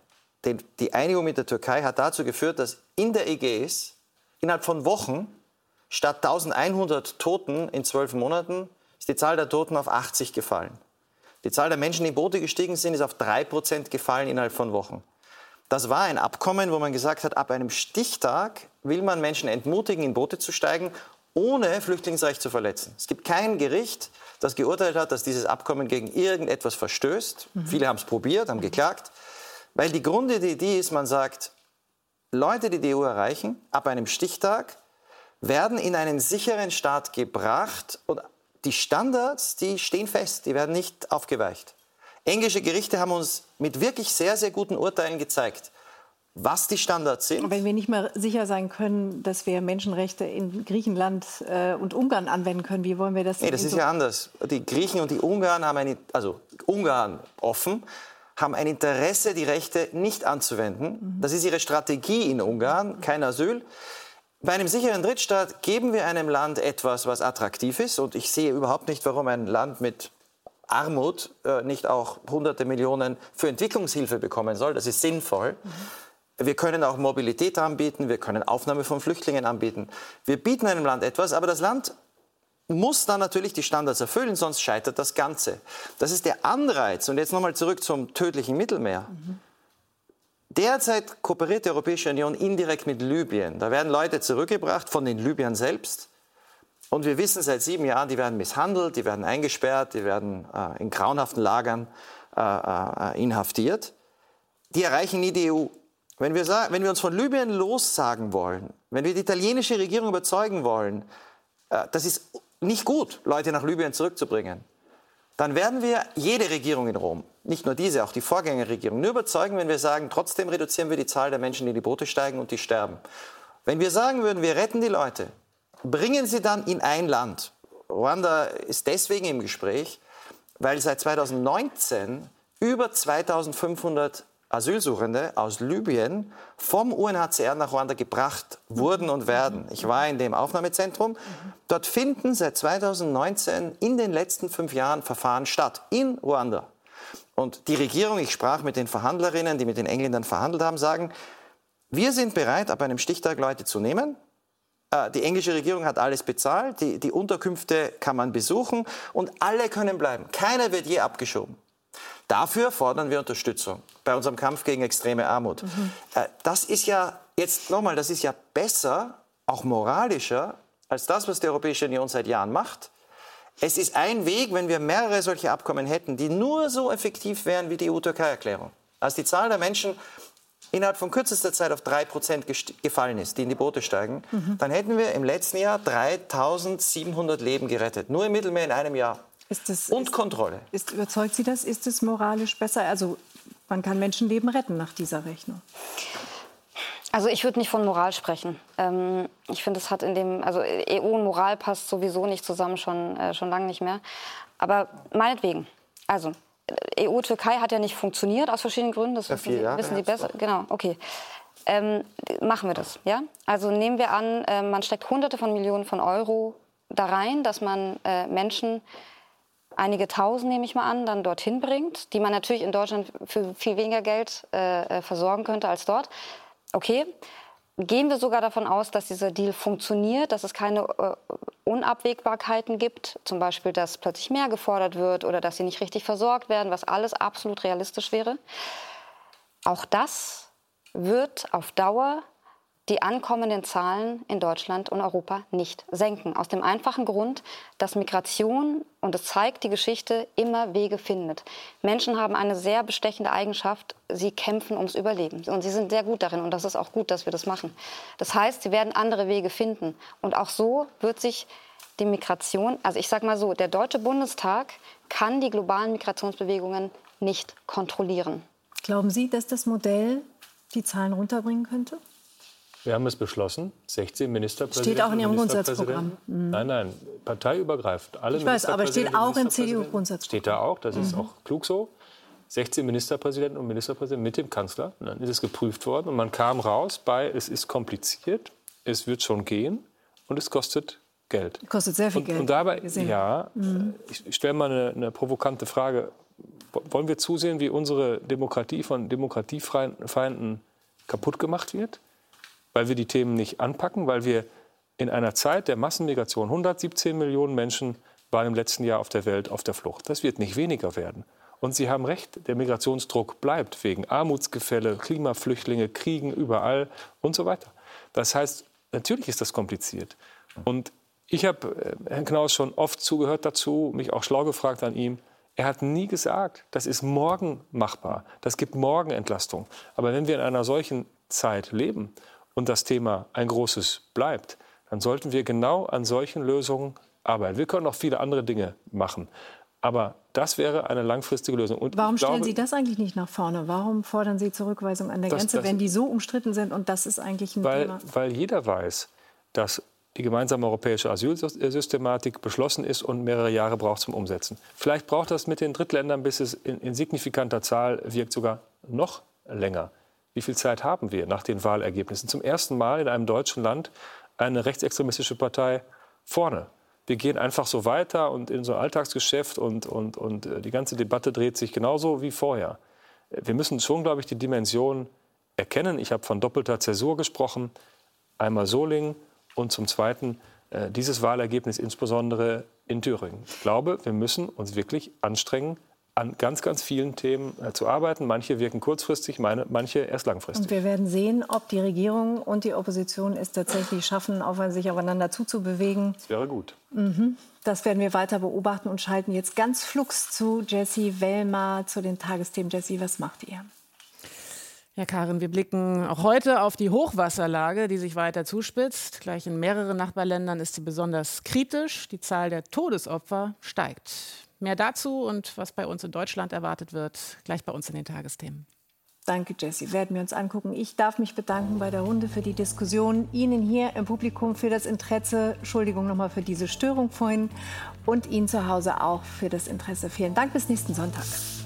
die Einigung mit der Türkei hat dazu geführt, dass in der Ägäis innerhalb von Wochen statt eintausendeinhundert Toten in zwölf Monaten ist die Zahl der Toten auf achtzig gefallen. Die Zahl der Menschen, die in Boote gestiegen sind, ist auf drei Prozent gefallen innerhalb von Wochen. Das war ein Abkommen, wo man gesagt hat, ab einem Stichtag will man Menschen entmutigen, in Boote zu steigen, ohne Flüchtlingsrecht zu verletzen. Es gibt kein Gericht, das geurteilt hat, dass dieses Abkommen gegen irgendetwas verstößt. Mhm. Viele haben es probiert, haben geklagt. Weil die Grundidee ist, man sagt, Leute, die die E U erreichen, ab einem Stichtag, werden in einen sicheren Staat gebracht und die Standards, die stehen fest, die werden nicht aufgeweicht. Englische Gerichte haben uns mit wirklich sehr, sehr guten Urteilen gezeigt, was die Standards sind. Wenn wir nicht mehr sicher sein können, dass wir Menschenrechte in Griechenland äh, und Ungarn anwenden können, wie wollen wir das denn? Nee, das ist ja anders. Die Griechen und die Ungarn haben ein, also Ungarn offen, haben ein Interesse, die Rechte nicht anzuwenden. Mhm. Das ist ihre Strategie in Ungarn, kein Asyl. Bei einem sicheren Drittstaat geben wir einem Land etwas, was attraktiv ist. Und ich sehe überhaupt nicht, warum ein Land mit Armut äh, nicht auch hunderte Millionen für Entwicklungshilfe bekommen soll. Das ist sinnvoll. Mhm. Wir können auch Mobilität anbieten, wir können Aufnahme von Flüchtlingen anbieten. Wir bieten einem Land etwas, aber das Land muss dann natürlich die Standards erfüllen, sonst scheitert das Ganze. Das ist der Anreiz. Und jetzt nochmal zurück zum tödlichen Mittelmeer. Mhm. Derzeit kooperiert die Europäische Union indirekt mit Libyen. Da werden Leute zurückgebracht von den Libyern selbst. Und wir wissen seit sieben Jahren, die werden misshandelt, die werden eingesperrt, die werden äh, in grauenhaften Lagern äh, äh, inhaftiert. Die erreichen nie die E U. Wenn wir, wenn wir uns von Libyen lossagen wollen, wenn wir die italienische Regierung überzeugen wollen, äh, das ist nicht gut, Leute nach Libyen zurückzubringen, dann werden wir jede Regierung in Rom, nicht nur diese, auch die Vorgängerregierung, nur überzeugen, wenn wir sagen, trotzdem reduzieren wir die Zahl der Menschen, die in die Boote steigen und die sterben. Wenn wir sagen würden, wir retten die Leute, bringen sie dann in ein Land. Ruanda ist deswegen im Gespräch, weil seit zweitausendneunzehn über zweitausendfünfhundert Asylsuchende aus Libyen vom U N H C R nach Ruanda gebracht wurden und werden. Ich war in dem Aufnahmezentrum. Dort finden seit zweitausendneunzehn in den letzten fünf Jahren Verfahren statt, in Ruanda. Und die Regierung, ich sprach mit den Verhandlerinnen, die mit den Engländern verhandelt haben, sagen, wir sind bereit, ab einem Stichtag Leute zu nehmen. Die englische Regierung hat alles bezahlt, die, die Unterkünfte kann man besuchen und alle können bleiben. Keiner wird je abgeschoben. Dafür fordern wir Unterstützung bei unserem Kampf gegen extreme Armut. Mhm. Das ist ja, jetzt nochmal, das ist ja besser, auch moralischer, als das, was die Europäische Union seit Jahren macht. Es ist ein Weg, wenn wir mehrere solche Abkommen hätten, die nur so effektiv wären wie die E U-Türkei-Erklärung. Als die Zahl der Menschen innerhalb von kürzester Zeit auf drei Prozent gefallen ist, die in die Boote steigen, mhm. dann hätten wir im letzten Jahr dreitausendsiebenhundert Leben gerettet. Nur im Mittelmeer in einem Jahr. Ist das, Und ist, Kontrolle. Ist, überzeugt Sie das? Ist es moralisch besser? Also man kann Menschenleben retten nach dieser Rechnung. Also ich würde nicht von Moral sprechen. Ähm, ich finde, es hat in dem, also E U und Moral passt sowieso nicht zusammen, schon, äh, schon lange nicht mehr. Aber meinetwegen. Also E U-Türkei hat ja nicht funktioniert aus verschiedenen Gründen. Das wissen Sie, wissen Sie besser. Genau, okay. Ähm, machen wir das, ja? Also nehmen wir an, äh, man steckt Hunderte von Millionen von Euro da rein, dass man äh, Menschen, einige Tausend nehme ich mal an, dann dorthin bringt, die man natürlich in Deutschland für viel weniger Geld äh, versorgen könnte als dort. Okay, gehen wir sogar davon aus, dass dieser Deal funktioniert, dass es keine äh, Unabwägbarkeiten gibt, zum Beispiel, dass plötzlich mehr gefordert wird oder dass sie nicht richtig versorgt werden, was alles absolut realistisch wäre. Auch das wird auf Dauer die ankommenden Zahlen in Deutschland und Europa nicht senken. Aus dem einfachen Grund, dass Migration, und es zeigt die Geschichte, immer Wege findet. Menschen haben eine sehr bestechende Eigenschaft, sie kämpfen ums Überleben. Und sie sind sehr gut darin und das ist auch gut, dass wir das machen. Das heißt, sie werden andere Wege finden. Und auch so wird sich die Migration, also ich sage mal so, der Deutsche Bundestag kann die globalen Migrationsbewegungen nicht kontrollieren. Glauben Sie, dass das Modell die Zahlen runterbringen könnte? Wir haben es beschlossen, sechzehn Ministerpräsidenten. Steht auch in Ihrem Grundsatzprogramm. Mhm. Nein, nein, parteiübergreifend. Alle ich weiß, aber steht auch im C D U-Grundsatzprogramm. Steht da auch, das ist mhm. auch klug so. sechzehn Ministerpräsidenten und Ministerpräsidenten mit dem Kanzler. Und dann ist es geprüft worden und man kam raus bei, es ist kompliziert, es wird schon gehen und es kostet Geld. Kostet sehr viel und, Geld. Und dabei, ja, mhm. ich, ich stelle mal eine, eine provokante Frage. Wollen wir zusehen, wie unsere Demokratie von Demokratiefeinden kaputt gemacht wird? Weil wir die Themen nicht anpacken, weil wir in einer Zeit der Massenmigration, hundertsiebzehn Millionen Menschen waren im letzten Jahr auf der Welt auf der Flucht. Das wird nicht weniger werden. Und Sie haben recht, der Migrationsdruck bleibt wegen Armutsgefälle, Klimaflüchtlinge, Kriegen überall und so weiter. Das heißt, natürlich ist das kompliziert. Und ich habe Herrn Knaus schon oft zugehört dazu, mich auch schlau gefragt an ihm. Er hat nie gesagt, das ist morgen machbar, das gibt morgen Entlastung. Aber wenn wir in einer solchen Zeit leben und das Thema ein großes bleibt, dann sollten wir genau an solchen Lösungen arbeiten. Wir können auch viele andere Dinge machen, aber das wäre eine langfristige Lösung. Und warum stellen glaube, Sie das eigentlich nicht nach vorne? Warum fordern Sie Zurückweisung an der das, Grenze, das, wenn die so umstritten sind und das ist eigentlich ein weil, Thema? Weil jeder weiß, dass die gemeinsame europäische Asylsystematik beschlossen ist und mehrere Jahre braucht zum Umsetzen. Vielleicht braucht das mit den Drittländern, bis es in, in signifikanter Zahl wirkt, sogar noch länger. Wie viel Zeit haben wir nach den Wahlergebnissen? Zum ersten Mal in einem deutschen Land eine rechtsextremistische Partei vorne. Wir gehen einfach so weiter und in so ein Alltagsgeschäft und, und, und die ganze Debatte dreht sich genauso wie vorher. Wir müssen schon, glaube ich, die Dimension erkennen. Ich habe von doppelter Zäsur gesprochen. Einmal Solingen und zum Zweiten äh, dieses Wahlergebnis insbesondere in Thüringen. Ich glaube, wir müssen uns wirklich anstrengen, an ganz, ganz vielen Themen äh, zu arbeiten. Manche wirken kurzfristig, meine, manche erst langfristig. Und wir werden sehen, ob die Regierung und die Opposition es tatsächlich schaffen, auf, sich aufeinander zuzubewegen. Das wäre gut. Mhm. Das werden wir weiter beobachten und schalten jetzt ganz flugs zu Jessie Wellmer, zu den Tagesthemen. Jessie, was macht ihr? Ja, Karin, wir blicken auch heute auf die Hochwasserlage, die sich weiter zuspitzt. Gleich in mehreren Nachbarländern ist sie besonders kritisch. Die Zahl der Todesopfer steigt. Mehr dazu und was bei uns in Deutschland erwartet wird, gleich bei uns in den Tagesthemen. Danke, Jessie. Werden wir uns angucken. Ich darf mich bedanken bei der Runde für die Diskussion. Ihnen hier im Publikum für das Interesse. Entschuldigung nochmal für diese Störung vorhin. Und Ihnen zu Hause auch für das Interesse. Vielen Dank. Bis nächsten Sonntag.